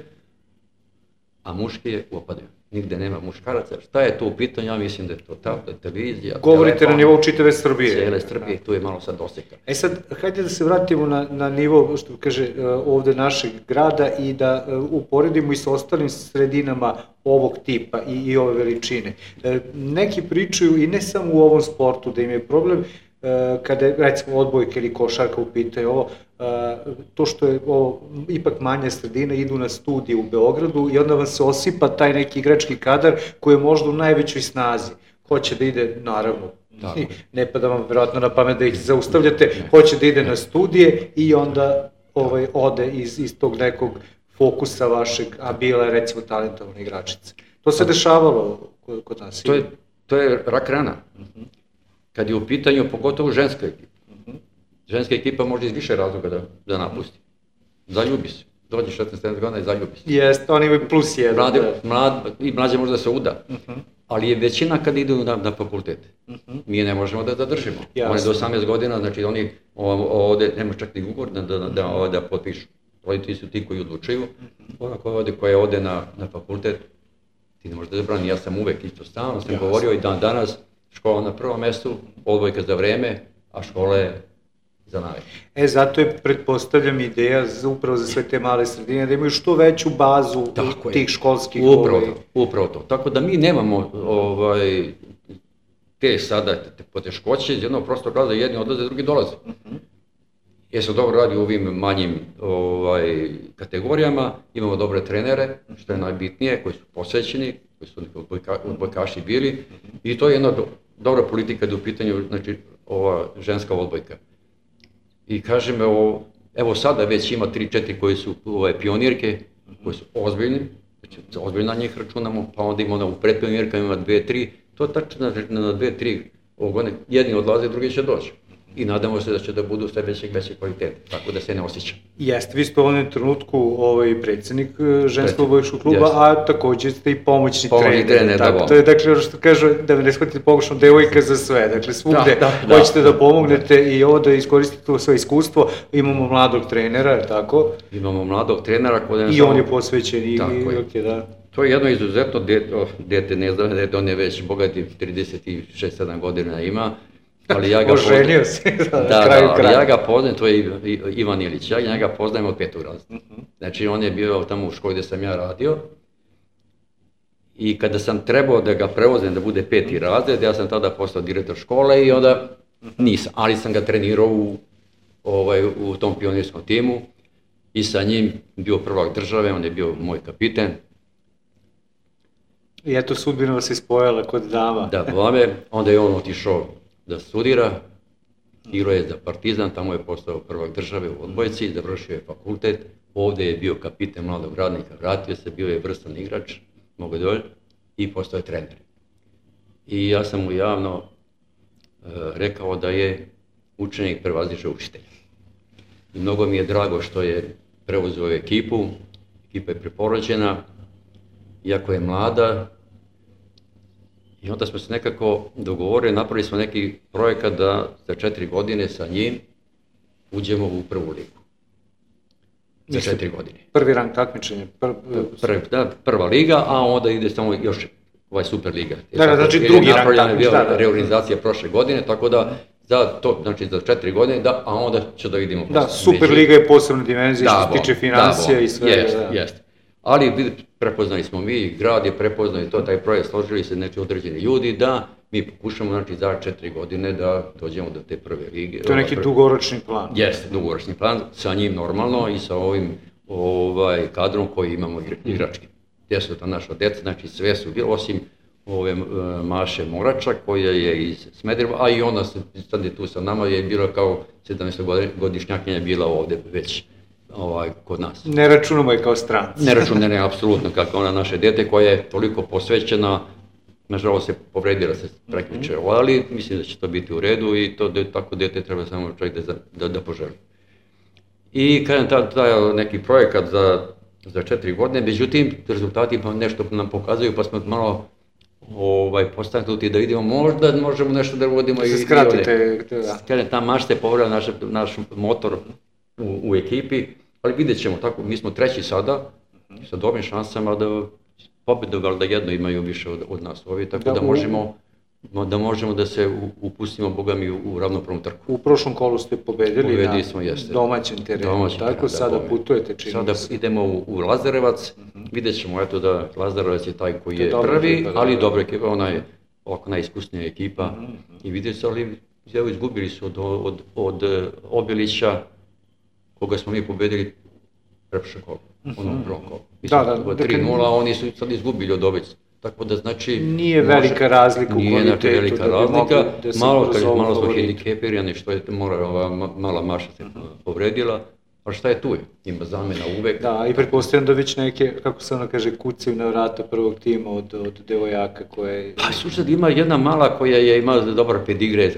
S2: a muški opadaju. Nigde nema muškaraca. Šta je to u pitanju? Ja mislim da je to ta televizija.
S1: Govorite telefon, na nivou čitave Srbije.
S2: Cijele Srbije, tu je malo sad doseka.
S1: E sad, hajde da se vratimo na, na nivo, što kaže, ovde našeg grada i da uporedimo i sa ostalim sredinama ovog tipa i, i ove veličine. Neki pričaju i ne samo u ovom sportu da im je problem kada je, recimo, odbojka ili košarka u pitanju, ovo, to što je ovo ipak manja sredina, idu na studije u Beogradu i onda vam se osipa taj neki igrački kadar koji je možda u najvećoj snazi. Hoće da ide, naravno, tako. Ne pada vam verovatno na pamet da ih zaustavljate, ne. Hoće da ide na studije i onda ovaj, ode iz, iz tog nekog fokusa vašeg, a bila je recimo talentovna igračica. To se dešavalo kod, kod nas.
S2: To je, to je rak rana. Uh-huh. Kad je u pitanju, pogotovo ženska ekipa. Uh-huh. Ženska ekipa može iz više razloga da, da napusti. Zaljubi se. Dođe šesnaest godina i zaljubi se.
S1: Jeste, oni imaju plus jedan.
S2: Mlade, mlad, I mlađe može da se uda. Uh-huh. Ali je većina kad idu na, na fakultete. Uh-huh. Mi ne možemo da zadržimo. Jasne. Oni do osamnaest godina, znači oni ovde, nema čak ni ugovor da, da, da, da, da potpišu. Roditelji su ti koji odlučuju. Uh-huh. Ona koja ode, koja ode na, na fakultet, ti ne možeš da zabrani. Ja sam uvek isto stalno, sam Jasne. govorio i dan danas, škola na prvom mestu, odbojka za vreme, a škola je za navek.
S1: E, zato je, pretpostavljam, ideja za, upravo za sve te male sredine, da imaju što veću bazu Tako tih je. školskih...
S2: Upravo ovaj... to, upravo to. Tako da mi nemamo ovaj, te sada te poteškoće iz jednog prostog razloga, jedni odlaze, drugi dolaze. Uh-huh. jer se dobro radi u ovim manjim ovaj, kategorijama, imamo dobre trenere, što je najbitnije, koji su posvećeni, koji su odbojka, odbojkaši bili, i to je jedna do, dobra politika kada je u pitanju, znači, ova ženska odbojka. I kažem, evo, evo sada već ima tri četiri koji su ove pionirke, koji su ozbiljni, znači ozbiljno na njih računamo, pa onda imamo u predpionirkama ima dve, tri, to tačno na dve, tri godine, jedni odlaze, drugi će doći. I nadamo se da će da budu sve većeg, veće kvalitete, tako da se ne osjeća.
S1: Jeste, vi ste u ovom trenutku ovaj, predsjednik ženskog odbojkaškog kluba, Jeste. A također ste i pomoćni, pomoćni trener. trener tako, da, to je dakle ono što kažu, da me ne shvatite pogrešno, devojka za sve, dakle svugde da, da, hoćete da, da pomognete da. I ovo da iskoristite to svoje iskustvo, imamo mladog trenera, tako?
S2: Imamo mladog trenera koji
S1: I on je posvećen i okay, da.
S2: To je jedno izuzetno dete, oh, dete ne znam, dete, on je već bogati, trideset šest sedam godina ima. Ali ja ga
S1: Oženio se,
S2: da, da, ali ja ga poznajem, to je Ivan Ilić, ja njega poznajem od petog razreda. Znači on je bio tamo u školi gde sam ja radio i kada sam trebao da ga prevozem da bude peti razred, ja sam tada postao direktor škole i onda nisam, ali sam ga trenirao u, ovaj, u tom pionirskom timu i sa njim bio prvak države, on je bio moj kapiten.
S1: I eto sudbina se spojila kod dama.
S2: Da, bome, onda je on otišao da studira, igrao je za Partizan, tamo je postao prvak države u odbojci, završio je fakultet, ovdje je bio kapiten mladog radnika, vratio se, bio je vrstan igrač, mogu dolje, i postao je trener. I ja sam mu javno e, rekao da je učenik prevaziđe učitelja. I mnogo mi je drago što je preuzeo ekipu, ekipa je preporođena, iako je mlada, i onda smo se nekako dogovorili, napravili smo neki projekat da za četiri godine sa njim uđemo u prvu ligu. Za Mislim, četiri godine.
S1: Prvi rang takmičenja? Pr...
S2: Prv, da, prva liga, a onda ide samo još ovaj super liga.
S1: Da, da, znači drugi rang takmičenja.
S2: Da, da. Reorganizacija prošle godine, tako da za to, znači za četiri godine, da, a onda će da vidimo.
S1: Da, super među... liga je posebna dimenzija što se tiče financija i sve.
S2: Jest, da. jest. Ali prepoznali smo mi, grad je prepoznao i to, taj projekt, složili se neki određeni ljudi da mi pokušamo znači, za četiri godine da dođemo do te prve lige.
S1: To je neki dugoročni plan.
S2: Jeste, dugoročni plan, sa njim normalno i sa ovim ovaj, kadrom koji imamo igrački. Gdje su ta naša deca, znači sve su bilo, osim ove Maše Moračak koja je iz Smedereva, a i ona sad je tu sa nama, je bila kao sedamnaestogodišnjakinja bila ovdje već. Ovaj, kod nas.
S1: Ne računamo je kao stranci.
S2: Ne računamo, ne, apsolutno, kako ona naše dete koja je toliko posvećena, nažalost se povredila se prekjuče, ali mislim da će to biti u redu i to de, tako dete treba samo čovjek da, da, da poželi. I kažem, taj ta neki projekat za, za četiri godine, međutim, rezultati nešto nam pokazuju, pa smo malo ovaj, postaknuti da vidimo, možda možemo nešto da vodimo i, i
S1: ovdje.
S2: Kažem, ta mašta je povredila naš, naš motor u, u ekipi, ali vidjet ćemo tako, mi smo treći sada, sa dobrim šansama da pobedu valjda jedno imaju više od, od nas ovi, tako da, da možemo da možemo da se upustimo, boga mi, u, u ravnopravnu trku.
S1: U prošlom kolu ste pobedili
S2: Pobedili
S1: na
S2: smo, jeste.
S1: domaćem terenu, domaćem tako terenu, sada da, putujete čini
S2: Sada
S1: se.
S2: idemo u, u Lazarevac, uh-huh. vidjet ćemo eto da Lazarevac je taj koji je, je prvi, ekipa, ali dobra ekipa, ona je ovako najiskusnija ekipa uh-huh. i vidjet se, ali evo izgubili su od, od, od, od Obilića, koga smo mi pobedili preprošle kolo, uh-huh. ono prvom kolo. Mislim, da, da, tri nula, oni su sad izgubili od Obilića. Tako da znači...
S1: Nije velika može, razlika u kvalitetu. Nije znači
S2: velika razlika, da malo, kaže, malo smo hendikepirani, što je mora, ova mala Maša se uh-huh. povredila, ali šta je tu je, ima zamena uvek.
S1: Da, i pretpostavljam da već neke, kako se ono kaže, kucaju na vrata prvog tima od, od devojaka koje...
S2: Pa slušaj, ima jedna mala koja je imala dobar pedigre.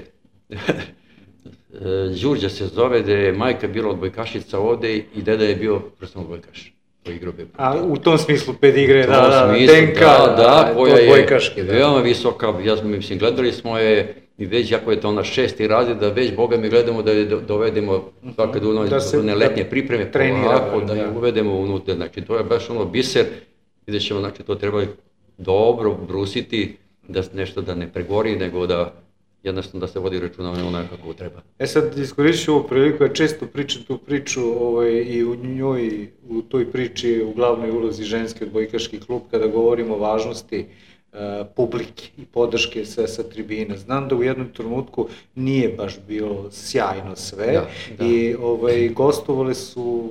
S2: Đurđa se zove, da je majka bila odbojkašica ovde i deda je bio vrstan odbojkaš.
S1: A u tom smislu pedigre, da, da,
S2: smislu,
S1: tenka,
S2: da, da, koja
S1: odbojkaški.
S2: Je veoma visoka, ja smo, mislim, gledali smo je i već, jako je to ona šesti razred, da već, boga mi gledamo da je dovedemo svakad u one letnje pripreme, polako, da je uvedemo unutra, znači to je baš ono biser, vidjet ćemo, znači to treba dobro brusiti, da nešto da ne pregori, nego da jednostavno da se vodi računa onako kako treba.
S1: E sad, iskoristit ću ovu priliku, ja često pričam tu priču ovaj, i u njoj, u toj priči u glavnoj ulozi ženski odbojkaški klub, kada govorimo o važnosti publike i podrške sa, sa tribina. Znam da u jednom trenutku nije baš bilo sjajno sve
S2: da, da.
S1: i ovaj, gostovale su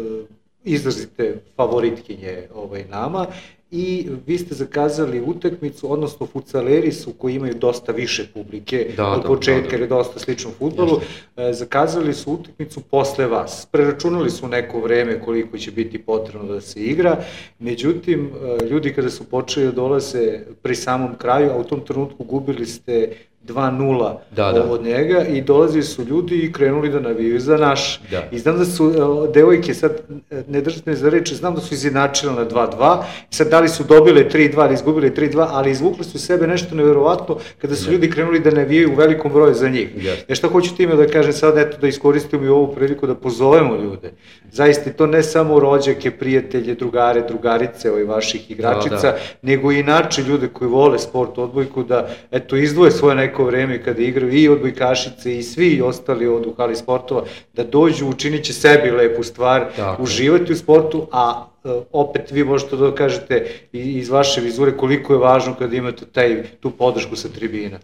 S1: izrazite favoritkinje ovaj, nama i vi ste zakazali utakmicu, odnosno futsaleri su koji imaju dosta više publike
S2: da,
S1: od
S2: da,
S1: početka,
S2: da, da.
S1: jer je dosta slično fudbalu, zakazali su utakmicu posle vas. Preračunali su neko vreme koliko će biti potrebno da se igra, međutim, ljudi kada su počeli da dolaze pri samom kraju, a u tom trenutku gubili ste dva nula
S2: da, da.
S1: od njega i dolazili su ljudi i krenuli da navijaju za naš.
S2: Da.
S1: I znam da su uh, devojke, sad ne držite me za reč, znam da su izjednačile na dva dva, sad da li su dobile tri dva ili izgubile tri dva, ali izvukli su sebe nešto neverovatno kada su da. ljudi krenuli da navijaju u velikom broju za njih.
S2: Yes.
S1: Ja šta hoću time da kažem sad, eto da iskoristimo i ovu priliku da pozovemo ljude. Zaista to ne samo rođake, prijatelje, drugare, drugarice ovih vaših igračica, da, da. nego i inače ljude koji vole sport, odbojku, da eto izdvoje svoje neko vreme kada igraju i odbojkašice i svi ostali od u hali sportova, da dođu, učinit će sebi lepu stvar, tako. Uživati u sportu, a opet vi možete da kažete iz vaše vizure koliko je važno kada imate taj, tu podršku sa tribina.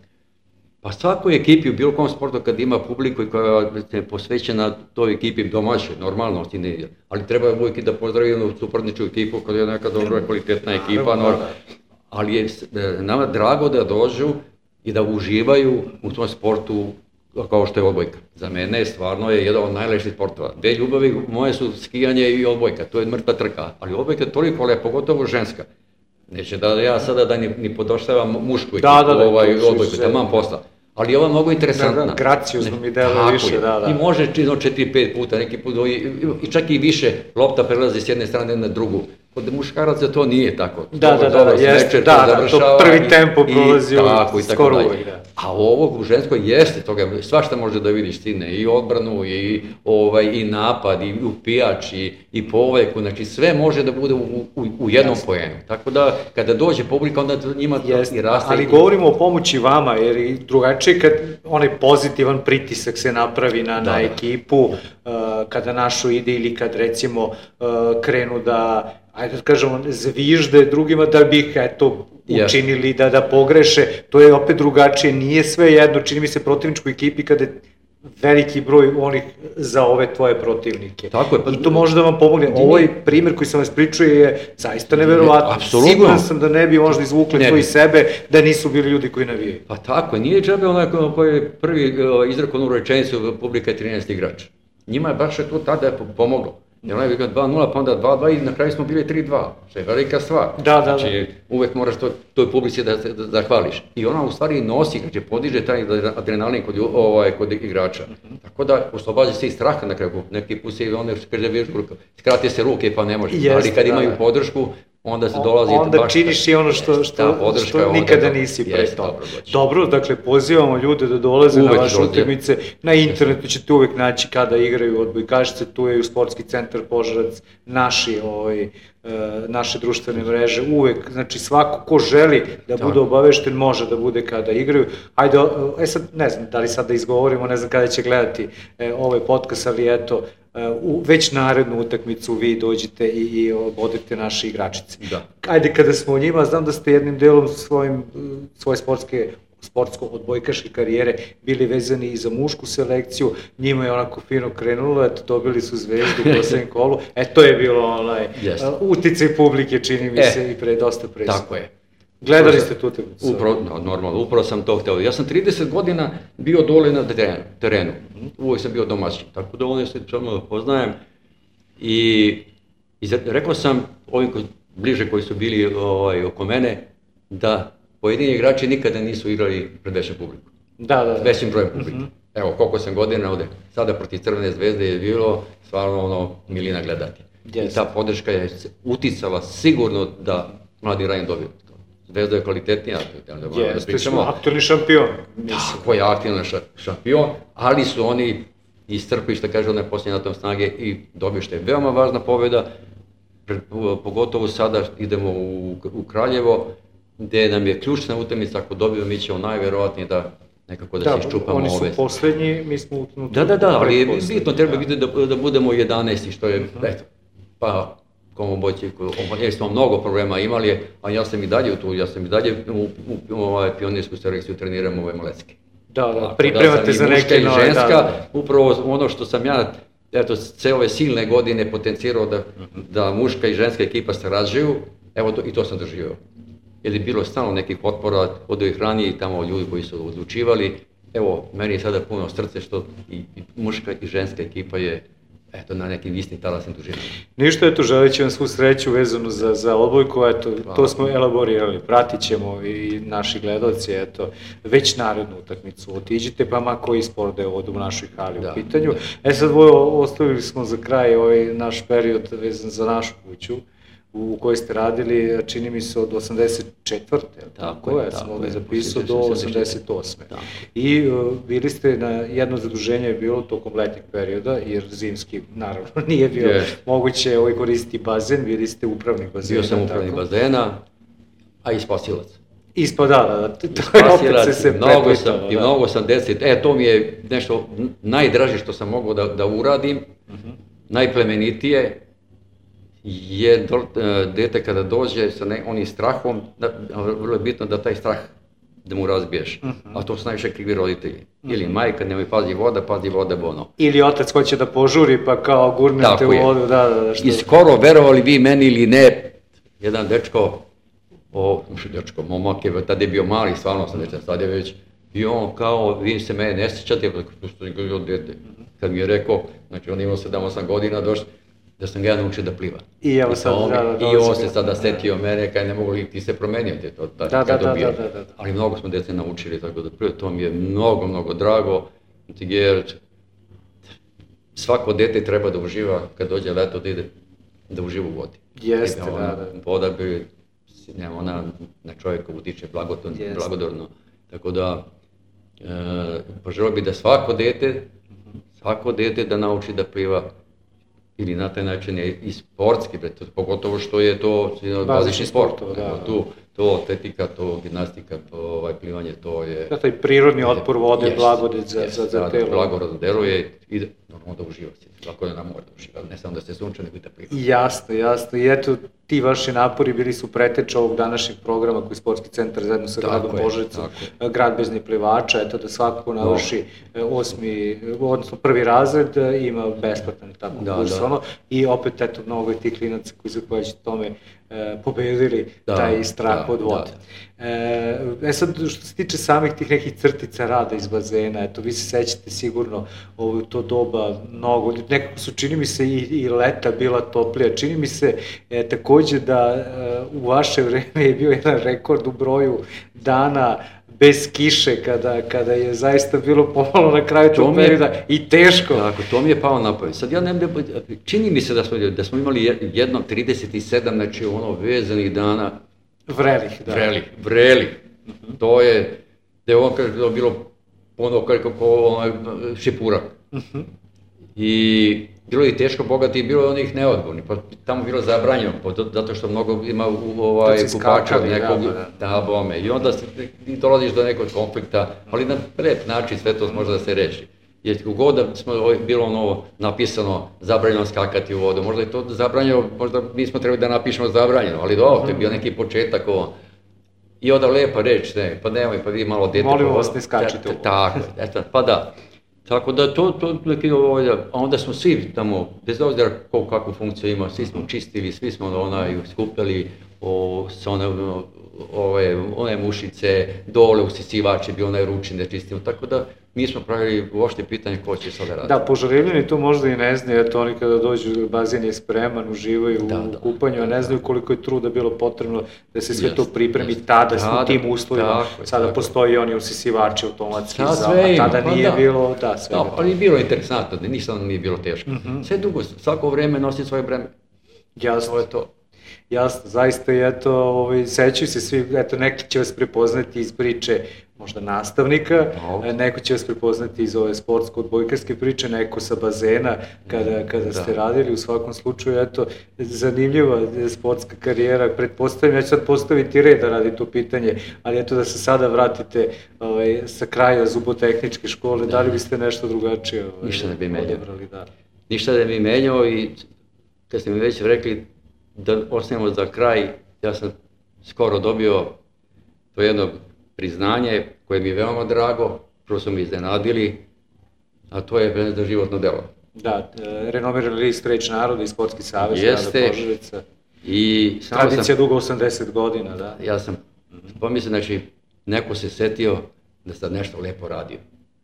S2: Pa svakoj ekipi u bilo kom sportu kad ima publiku i koja je posvećena toj ekipi domaće, normalno, ali treba uvijek i da pozdravimo suparničku ekipu kada je neka dobra kvalitetna ekipa, no, ali je nama drago da dođu i da uživaju u tom sportu kao što je odbojka. Za mene stvarno je jedan od najlepših sportova. Dve ljubavi moje su skijanje i odbojka, to je mrtva trka, ali odbojka je toliko lepa, pogotovo ženska. Neće da ja sada da ni, ni podoštavam mušku ekipu, da, da, da, ovaj, odbojku, tamam posla. Ali je ova mnogo interesantna.
S1: Da, da, graciozno mi deluje više, da, da.
S2: I može četiri pet puta, neki put, i, i čak i više lopta prelazi s jedne strane na drugu. Kod muškaraca to nije tako.
S1: Da, da, da, jeste, da, da, to prvi tempo prolazi skoro uvek, da.
S2: A ovo u ženskoj jeste toga, svašta može da vidiš sine, i odbranu, i, ovaj, i napad, i upijač, i, i poveku, znači sve može da bude u, u, u jednom yes. poenu. Tako da kada dođe publika, onda njima yes. i raste.
S1: Ali i... govorimo o pomoći vama, jer i drugačije kad onaj pozitivan pritisak se napravi na, da, na ekipu, uh, kada našo ide ili kad recimo uh, krenu da ajde da kažemo, zvižde drugima da bi ih, eto, učinili da, da pogreše, to je opet drugačije, nije sve jedno, čini mi se protivničkoj ekipi kada je veliki broj onih za ove tvoje protivnike.
S2: Tako je. Pa,
S1: i to može da vam pomogne. Ovaj primjer koji sam vas pričao je zaista neverovatno.
S2: Apsolutno.
S1: Siguran sam da ne bi možda izvukli to iz sebe, da nisu bili ljudi koji navijaju.
S2: Pa tako je, nije džabe onaj koji je prvi izrekao onu rečenicu, publika je trinaest igrača. Njima je baš to tada pomoglo. Jer onaj je dva nula, pa onda dva dva i na kraju smo bili tri dva, što je velika stvar.
S1: Da, da, da.
S2: Znači, uvek moraš to, toj publici da, da, da hvališ. I ona u stvari nosi, znači podiže taj adrenalin kod, ovaj, kod igrača. Uh-huh. Tako da oslobađa se i straha na kraju. Neki put se one skrate se ruke pa ne može. Jest, ali kad da, imaju podršku, onda se dolazi...
S1: Onda baš činiš i ono što, što, što nikada nisi pre toga. Dobro, dobro, dakle, pozivamo ljude da dolaze uvek na vaše utakmice. Na internetu ćete uvek naći kada igraju odbojkašice, tu je u Sportski centar Požarevac, naši, ovaj, naše društvene mreže, uvek, znači svako ko želi da bude da. obavešten može da bude kada igraju. Hajde, e sad, ne znam da li sad da izgovorimo, ne znam kada će gledati e, ovaj podcast, ali eto, u već narednu utakmicu vi dođete i, i obodite naše igračice.
S2: Da.
S1: Ajde, kada smo o njima, znam da ste jednim delom svojim, svoje sportske sportsko-odbojkaške karijere bili vezani i za mušku selekciju, njima je onako fino krenulo, eto, dobili su zvezdu u poslednjem kolu, e, to je bilo onaj yes. uticaj publike, čini mi e, se, i pre, dosta presudno.
S2: Tako je.
S1: Gledali upravo, ste tu utakmicu?
S2: Upravo, no, normalno, upravo sam to hteo. Ja sam trideset godina bio dole na terenu, terenu. Uvijek sam bio domaćin, tako da ovdje se čemu poznajem. I, i rekao sam ovim ko, bliže koji su bili ovaj, oko mene, da pojedini igrači nikada nisu igrali pred većom publikom.
S1: Da, da, da.
S2: Većim brojem publike. Mm-hmm. Evo, koliko sam godina ovde, sada protiv Crvene zvezde je bilo stvarno ono milina gledati. Yes. I ta podrška je uticala sigurno da mladi Rajan dobio. Zvezda je kvalitetnija.
S1: Da jeste, smo aktualni šampion.
S2: Tako je, aktualni šampion, ali su oni istrpili, što kaže, onaj posljednji natom snage i dobio što je veoma važna pobjeda. Pogotovo sada idemo u, u Kraljevo, gde nam je ključna utakmica, ako dobijemo, mi ćemo najverovatnije da nekako da, da se iščupamo ove.
S1: Da, oni su poslednji, mi smo u...
S2: Da, da, da, ali je bitno, treba biti da, da budemo jedanaesti, što je, mm-hmm. eto, pa Komoboći, jer smo mnogo problema imali, a ja sam i dalje tu, ja sam i dalje u, u, u ovaj pionirsku selekciju treniram ove malecke.
S1: Da, da, pripremate za neke nove,
S2: ženska,
S1: da, da.
S2: Upravo ono što sam ja, eto, sve ove silne godine potencirao da, da muška i ženska ekipa se razžiju, evo to, i to sam doživio. Jer je bilo stalno nekih otpora od ovih ranijih tamo ljudi koji su odlučivali. Evo, meni je sada puno srce što i, i muška i ženska ekipa je eto, na nekim istim talasnim dužinama.
S1: Ništa, eto, želit ću vam svu sreću vezanu za, za odbojku, eto, hvala. To smo elaborirali, pratit ćemo i naši gledalci, eto, već narednu utakmicu otiđite, pa ma koji sport da je ovdje u našoj hali da, u pitanju. Da. E sad, ostavili smo za kraj ovaj naš period vezan za našu kuću, u kojoj ste radili, čini mi se od osamdeset četvrte tako je, sam ovdje zapisao, do osamdeset osme I uh, bili ste na jedno zaduženje je bilo tokom letnjeg perioda, jer zimski, naravno, nije bio yes. moguće ovaj koristiti bazen, bili ste upravnik bazena.
S2: Bio sam upravnik tako. bazena, a i spasilac.
S1: Ispa, da, da, to
S2: je opet se se mnogo sam, da. I mnogo sam deset, e, to mi je nešto najdraže što sam mogao da, da uradim, uh-huh. najplemenitije, je do, dete kada dođe sa ne, onim strahom, da, vrlo je bitno da taj strah da mu razbiješ, uh-huh. a to su najviše krivi roditelji. Uh-huh. Ili majka, nemoj pazi voda, pazi voda bono.
S1: Ili otac hoće da požuri pa kao gurnete u vodu, da, da, da. Što...
S2: I skoro, verovali vi meni ili ne, jedan dečko, o, dečko, momak je, tada je bio mali, stvarno sam dečan, sad je već, i on kao, vi se mene ne sjećate, što je govorio dete. Kad mi je rekao, znači on imao sedam osam godina, došli, da sam ga ja naučio da pliva.
S1: I evo sad,
S2: on,
S1: da, da,
S2: I on se sada setio mene, kaj ne mogu li ti se promenio te to, da,
S1: da,
S2: kad
S1: da,
S2: dobio.
S1: Da, da, da, da.
S2: Ali mnogo smo djece naučili, tako da pliva, to mi je mnogo, mnogo drago, jer svako dete treba da uživa, kad dođe leto, da ide, da uživa u vodi.
S1: Jeste,
S2: ona,
S1: da, da.
S2: Voda bi, nema, ona na čovjeka utiče blagodorno, tako da, e, poželio bi da svako dete, svako dete da nauči da pliva, ili na taj način je i sportski, pogotovo što je to bazični sport. Da, tu, to atletika, to gimnastika, to ovaj, plivanje, to je...
S1: Da, taj prirodni otpor vode, yes, blagodet za, yes, za, za telo.
S2: Blagodet deluje i normalno da uživa se, lako je da mora da uživa, ne samo da se sunče, nego i da pliva.
S1: Jasno, jasno. I eto, ti vaši napori bili su preteča ovog današnjeg programa koji je Sportski centar zajedno sa gradom Požarevcom, grad bez neplivača, eto da svako navrši no. osmi, odnosno prvi razred, ima besplatan tako da, kurs, da. Ono, i opet eto mnogo je tih klinaca koji zahvaljujući tome e, pobedili da, taj strah da, od vode. Da. E, e sad, što se tiče samih tih nekih crtica rada iz bazena, eto, vi se sećate sigurno ovo to doba mnogo, nekako su, čini mi se, i, i leta bila toplija, čini mi se e, takođe da e, u vaše vreme je bio jedan rekord u broju dana bez kiše, kada, kada je zaista bilo pomalo na kraju tog perioda i teško.
S2: Tako, to mi je pao na pamet. Sad ja ne bi, čini mi se da smo, da smo imali jedno trideset sedam, znači ono vezanih dana.
S1: Vrelih, da.
S2: Vrelih, vrelih. Uh-huh. To je, da je on kaže da je bilo ono kako onaj šipurak. Uh-huh. I bilo je teško bogati i bilo je onih neodgovornih, pa tamo bilo zabranjeno, zato što mnogo ima u, ovaj, kupača nekog da bome. I onda ti dolaziš do nekog konflikta, ali na lep način sve to može da se reši. Jer kogod da smo bilo ono napisano zabranjeno skakati u vodu, možda je to zabranjeno, možda nismo trebali da napišemo zabranjeno, ali dobro, to je bio neki početak ovo. I onda lepa reč, ne, pa nemoj, pa vi malo dete...
S1: Molimo vas ne skačite u vodu.
S2: Tako, eto, pa da. Tako da to, to neki ovaj, a onda smo svi tamo, bez obzira koliko kakvu funkciju ima, svi smo čistili, svi smo onaj skupljali o, sa one, ove, one mušice, dole usisivač je bio onaj ručni da čistimo, tako da mi smo pravili uopšte pitanje ko će sada raditi.
S1: Da, Požarevljani to možda i ne znaju, eto oni kada dođu, bazen je spreman, uživaju da, u da, kupanju, a ne znaju koliko je truda bilo potrebno da se sve jest, to pripremi jest, tada da, u tim uslovima. Tako, sada tako. Postoji oni usisivači automatski, da, za, a tada ima, nije pa, bilo, da, sve.
S2: Da, ali bilo interesantno, nisam nije bilo teško. Mm-hmm. Sve dugo, svako vreme nosi svoje breme.
S1: Jasno. To je to. Jasno, zaista i eto, ovaj, sećaju se svi, eto, neki će vas prepoznati iz priče možda nastavnika, no. Neko će vas prepoznati iz ove sportsko-odbojkarske priče, neko sa bazena kada, kada da. Ste radili, u svakom slučaju, eto, zanimljiva sportska karijera, pretpostavljam, ja ću sad postaviti red da radi to pitanje, ali eto da se sada vratite ovaj, sa kraja zubotehničke škole, da, da li biste nešto drugačije ovaj,
S2: ništa ne bi menjao.
S1: Da.
S2: Ništa ne bi menjao i kad ste mi već rekli da ostavimo za kraj, ja sam skoro dobio to jedno priznanje koje mi je veoma drago, prvo su mi iznenadili, a to je za životno delo.
S1: Da, renomirani list Reč naroda i Sportski savez grada Požarevca.
S2: I
S1: tradicija
S2: sam,
S1: dugo osamdeset godina, da.
S2: Ja sam pomislio, znači, neko se setio da sam nešto lepo radio.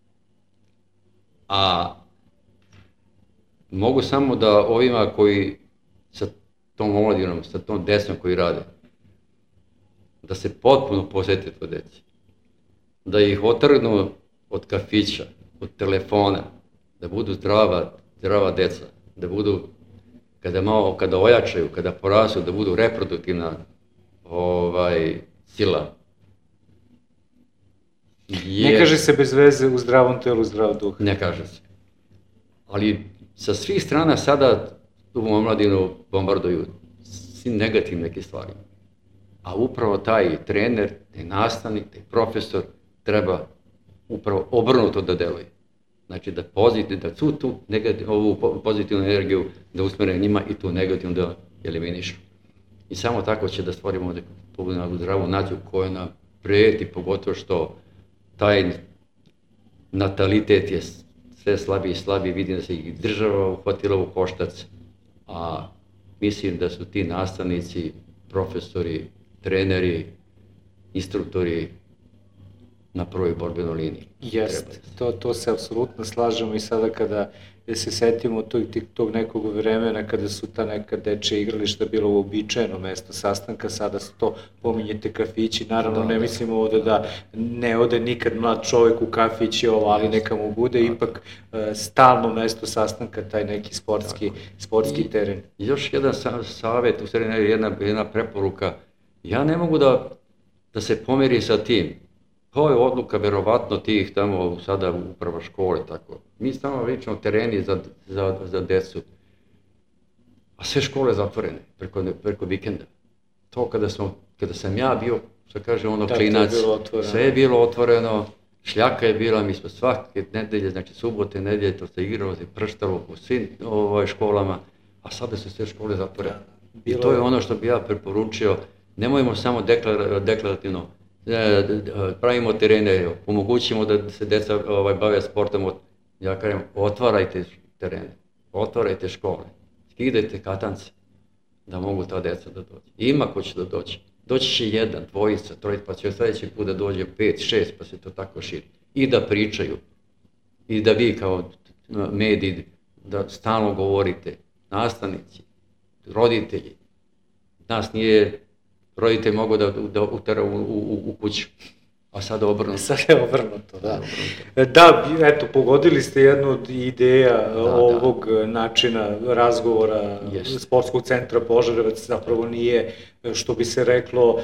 S2: A mogu samo da ovima koji sa tom omladinom, sa tom decom koji rade, da se potpuno posvete to deci. Da ih otrgnu od kafića, od telefona, da budu zdrava, zdrava deca, da budu, kada malo, kada ojačaju, kada porastu, da budu reproduktivna ovaj, sila.
S1: Jer, ne kaže se bez veze u zdravom telu, zdrav duh.
S2: Ne kaže se. Ali sa svih strana sada tu omladinu bombarduju svi negativne neke stvari. A upravo taj trener, taj nastavnik, taj profesor treba upravo obrnuto da deluje. Znači da pozitiv, da tu, tu negativ, ovu pozitivnu energiju da usmere njima i tu negativnu da eliminišu. I samo tako će da stvorimo tu zdravu naciju koja nam prijeti, pogotovo što taj natalitet je sve slabiji i slabiji, vidim da se i država uhvatila u koštac, a mislim da su ti nastavnici, profesori, treneri, instruktori na prvoj borbenoj liniji.
S1: Jeste, to, to se apsolutno slažemo i sada kada se setimo tog, tog nekog vremena kada su ta neka dečja igrališta bilo uobičajeno mesto sastanka, sada su to, pominjete, kafići, naravno da, ne mislimo ovde da ne ode nikad mlad čovek u kafić i ovo, ali neka mu bude da, ipak uh, stalno mesto sastanka, taj neki sportski, sportski I, teren.
S2: Još jedan savjet, u stvari jedna, jedna preporuka, ja ne mogu da, da se pomeri sa tim. To je odluka verovatno tih tamo sada uprava škole, tako. Mi stavamo lično tereni za, za, za decu, a sve škole zatvorene preko, preko vikenda. To kada, smo, kada sam ja bio, što kaže ono, da, klinac, je sve je bilo otvoreno, šljaka je bila, mi smo svake nedelje, znači subote, nedelje, to se igralo, se prštalo u svim ovaj, školama, a sada su sve škole zatvorene. Da, I to je ono što bi ja preporučio, nemojmo samo deklar, deklarativno, pravimo terene, omogućimo da se deca ovaj, bave sportom, ja kažem, otvarajte terene, otvarajte škole, skidajte katance, da mogu ta deca da dođe. Ima ko će da dođe. Doći će jedan, dvojica, trojica, pa će sljedeći put da dođe pet, šest, pa se to tako širi. I da pričaju, i da vi kao mediji, da stalno govorite, nastavnici, roditelji, nas nije roditelj mogu da, da utera u, u, u kuću, a sada obrnuto.
S1: Sada je obrnuto, da. Obrnuto. Da, eto, pogodili ste jednu od ideja da, ovog da. načina razgovora Jest. Sportskog centra Požarevac, zapravo nije, što bi se reklo,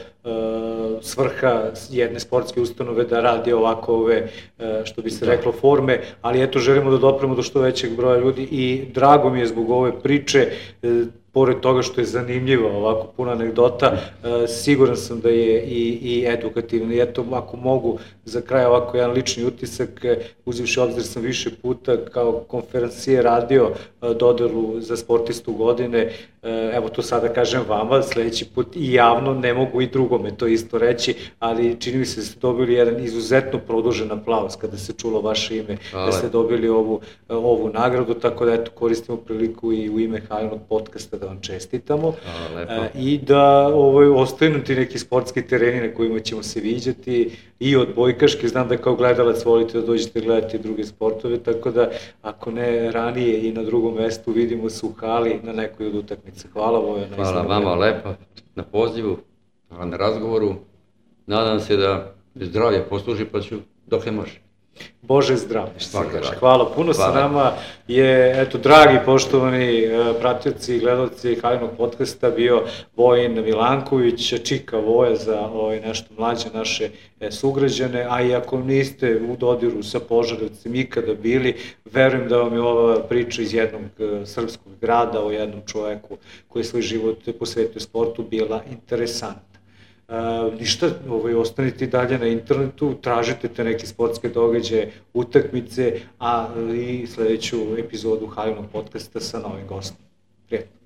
S1: svrha jedne sportske ustanove da radi ovako ove, što bi se da. reklo, forme, ali eto, želimo da dopremo do što većeg broja ljudi i drago mi je zbog ove priče, pored toga što je zanimljiva, ovako puna anegdota, siguran sam da je i, i edukativna. I eto, ako mogu za kraj ovako jedan lični utisak, uzivši obzir sam više puta kao konferencije radio dodelu za sportistu godine, evo to sada kažem vama, sledeći put i javno, ne mogu i drugome to isto reći, ali čini mi se da ste dobili jedan izuzetno produžen aplauz kada se čulo vaše ime, Hvala. da ste dobili ovu, ovu nagradu, tako da eto koristimo priliku i u ime Halinog podcasta da vam čestitamo Hvala, i da ovaj, ostanu ti neki sportski tereni na kojima ćemo se viđati i odbojkaški, znam da kao gledalac volite da dođete gledati druge sportove, tako da ako ne ranije i na drugom mestu vidimo se u hali na nekoj od utakmica. Hvala Vojana.
S2: Hvala vama lepo na pozivu, na razgovoru. Nadam se da zdravlje posluži pa ću dok ne može.
S1: Bože zdravlje, što se kaže. Hvala puno. Hvala. Sa nama je, eto, dragi, poštovani pratioci i gledalci Halinog podcasta bio Vojin Milanković, Čika Voja za ovaj, nešto mlađe naše sugrađane, a i ako niste u dodiru sa Požarevcem ikada bili, verujem da vam je ova priča iz jednog srpskog grada o jednom čoveku koji svoj život posvetio sportu bila interesantna. Uh, ništa, ovaj, ostanite dalje na internetu, tražite te neke sportske događaje, utakmice, a i sledeću epizodu Halinog podcasta sa novim gostom. Prijetno.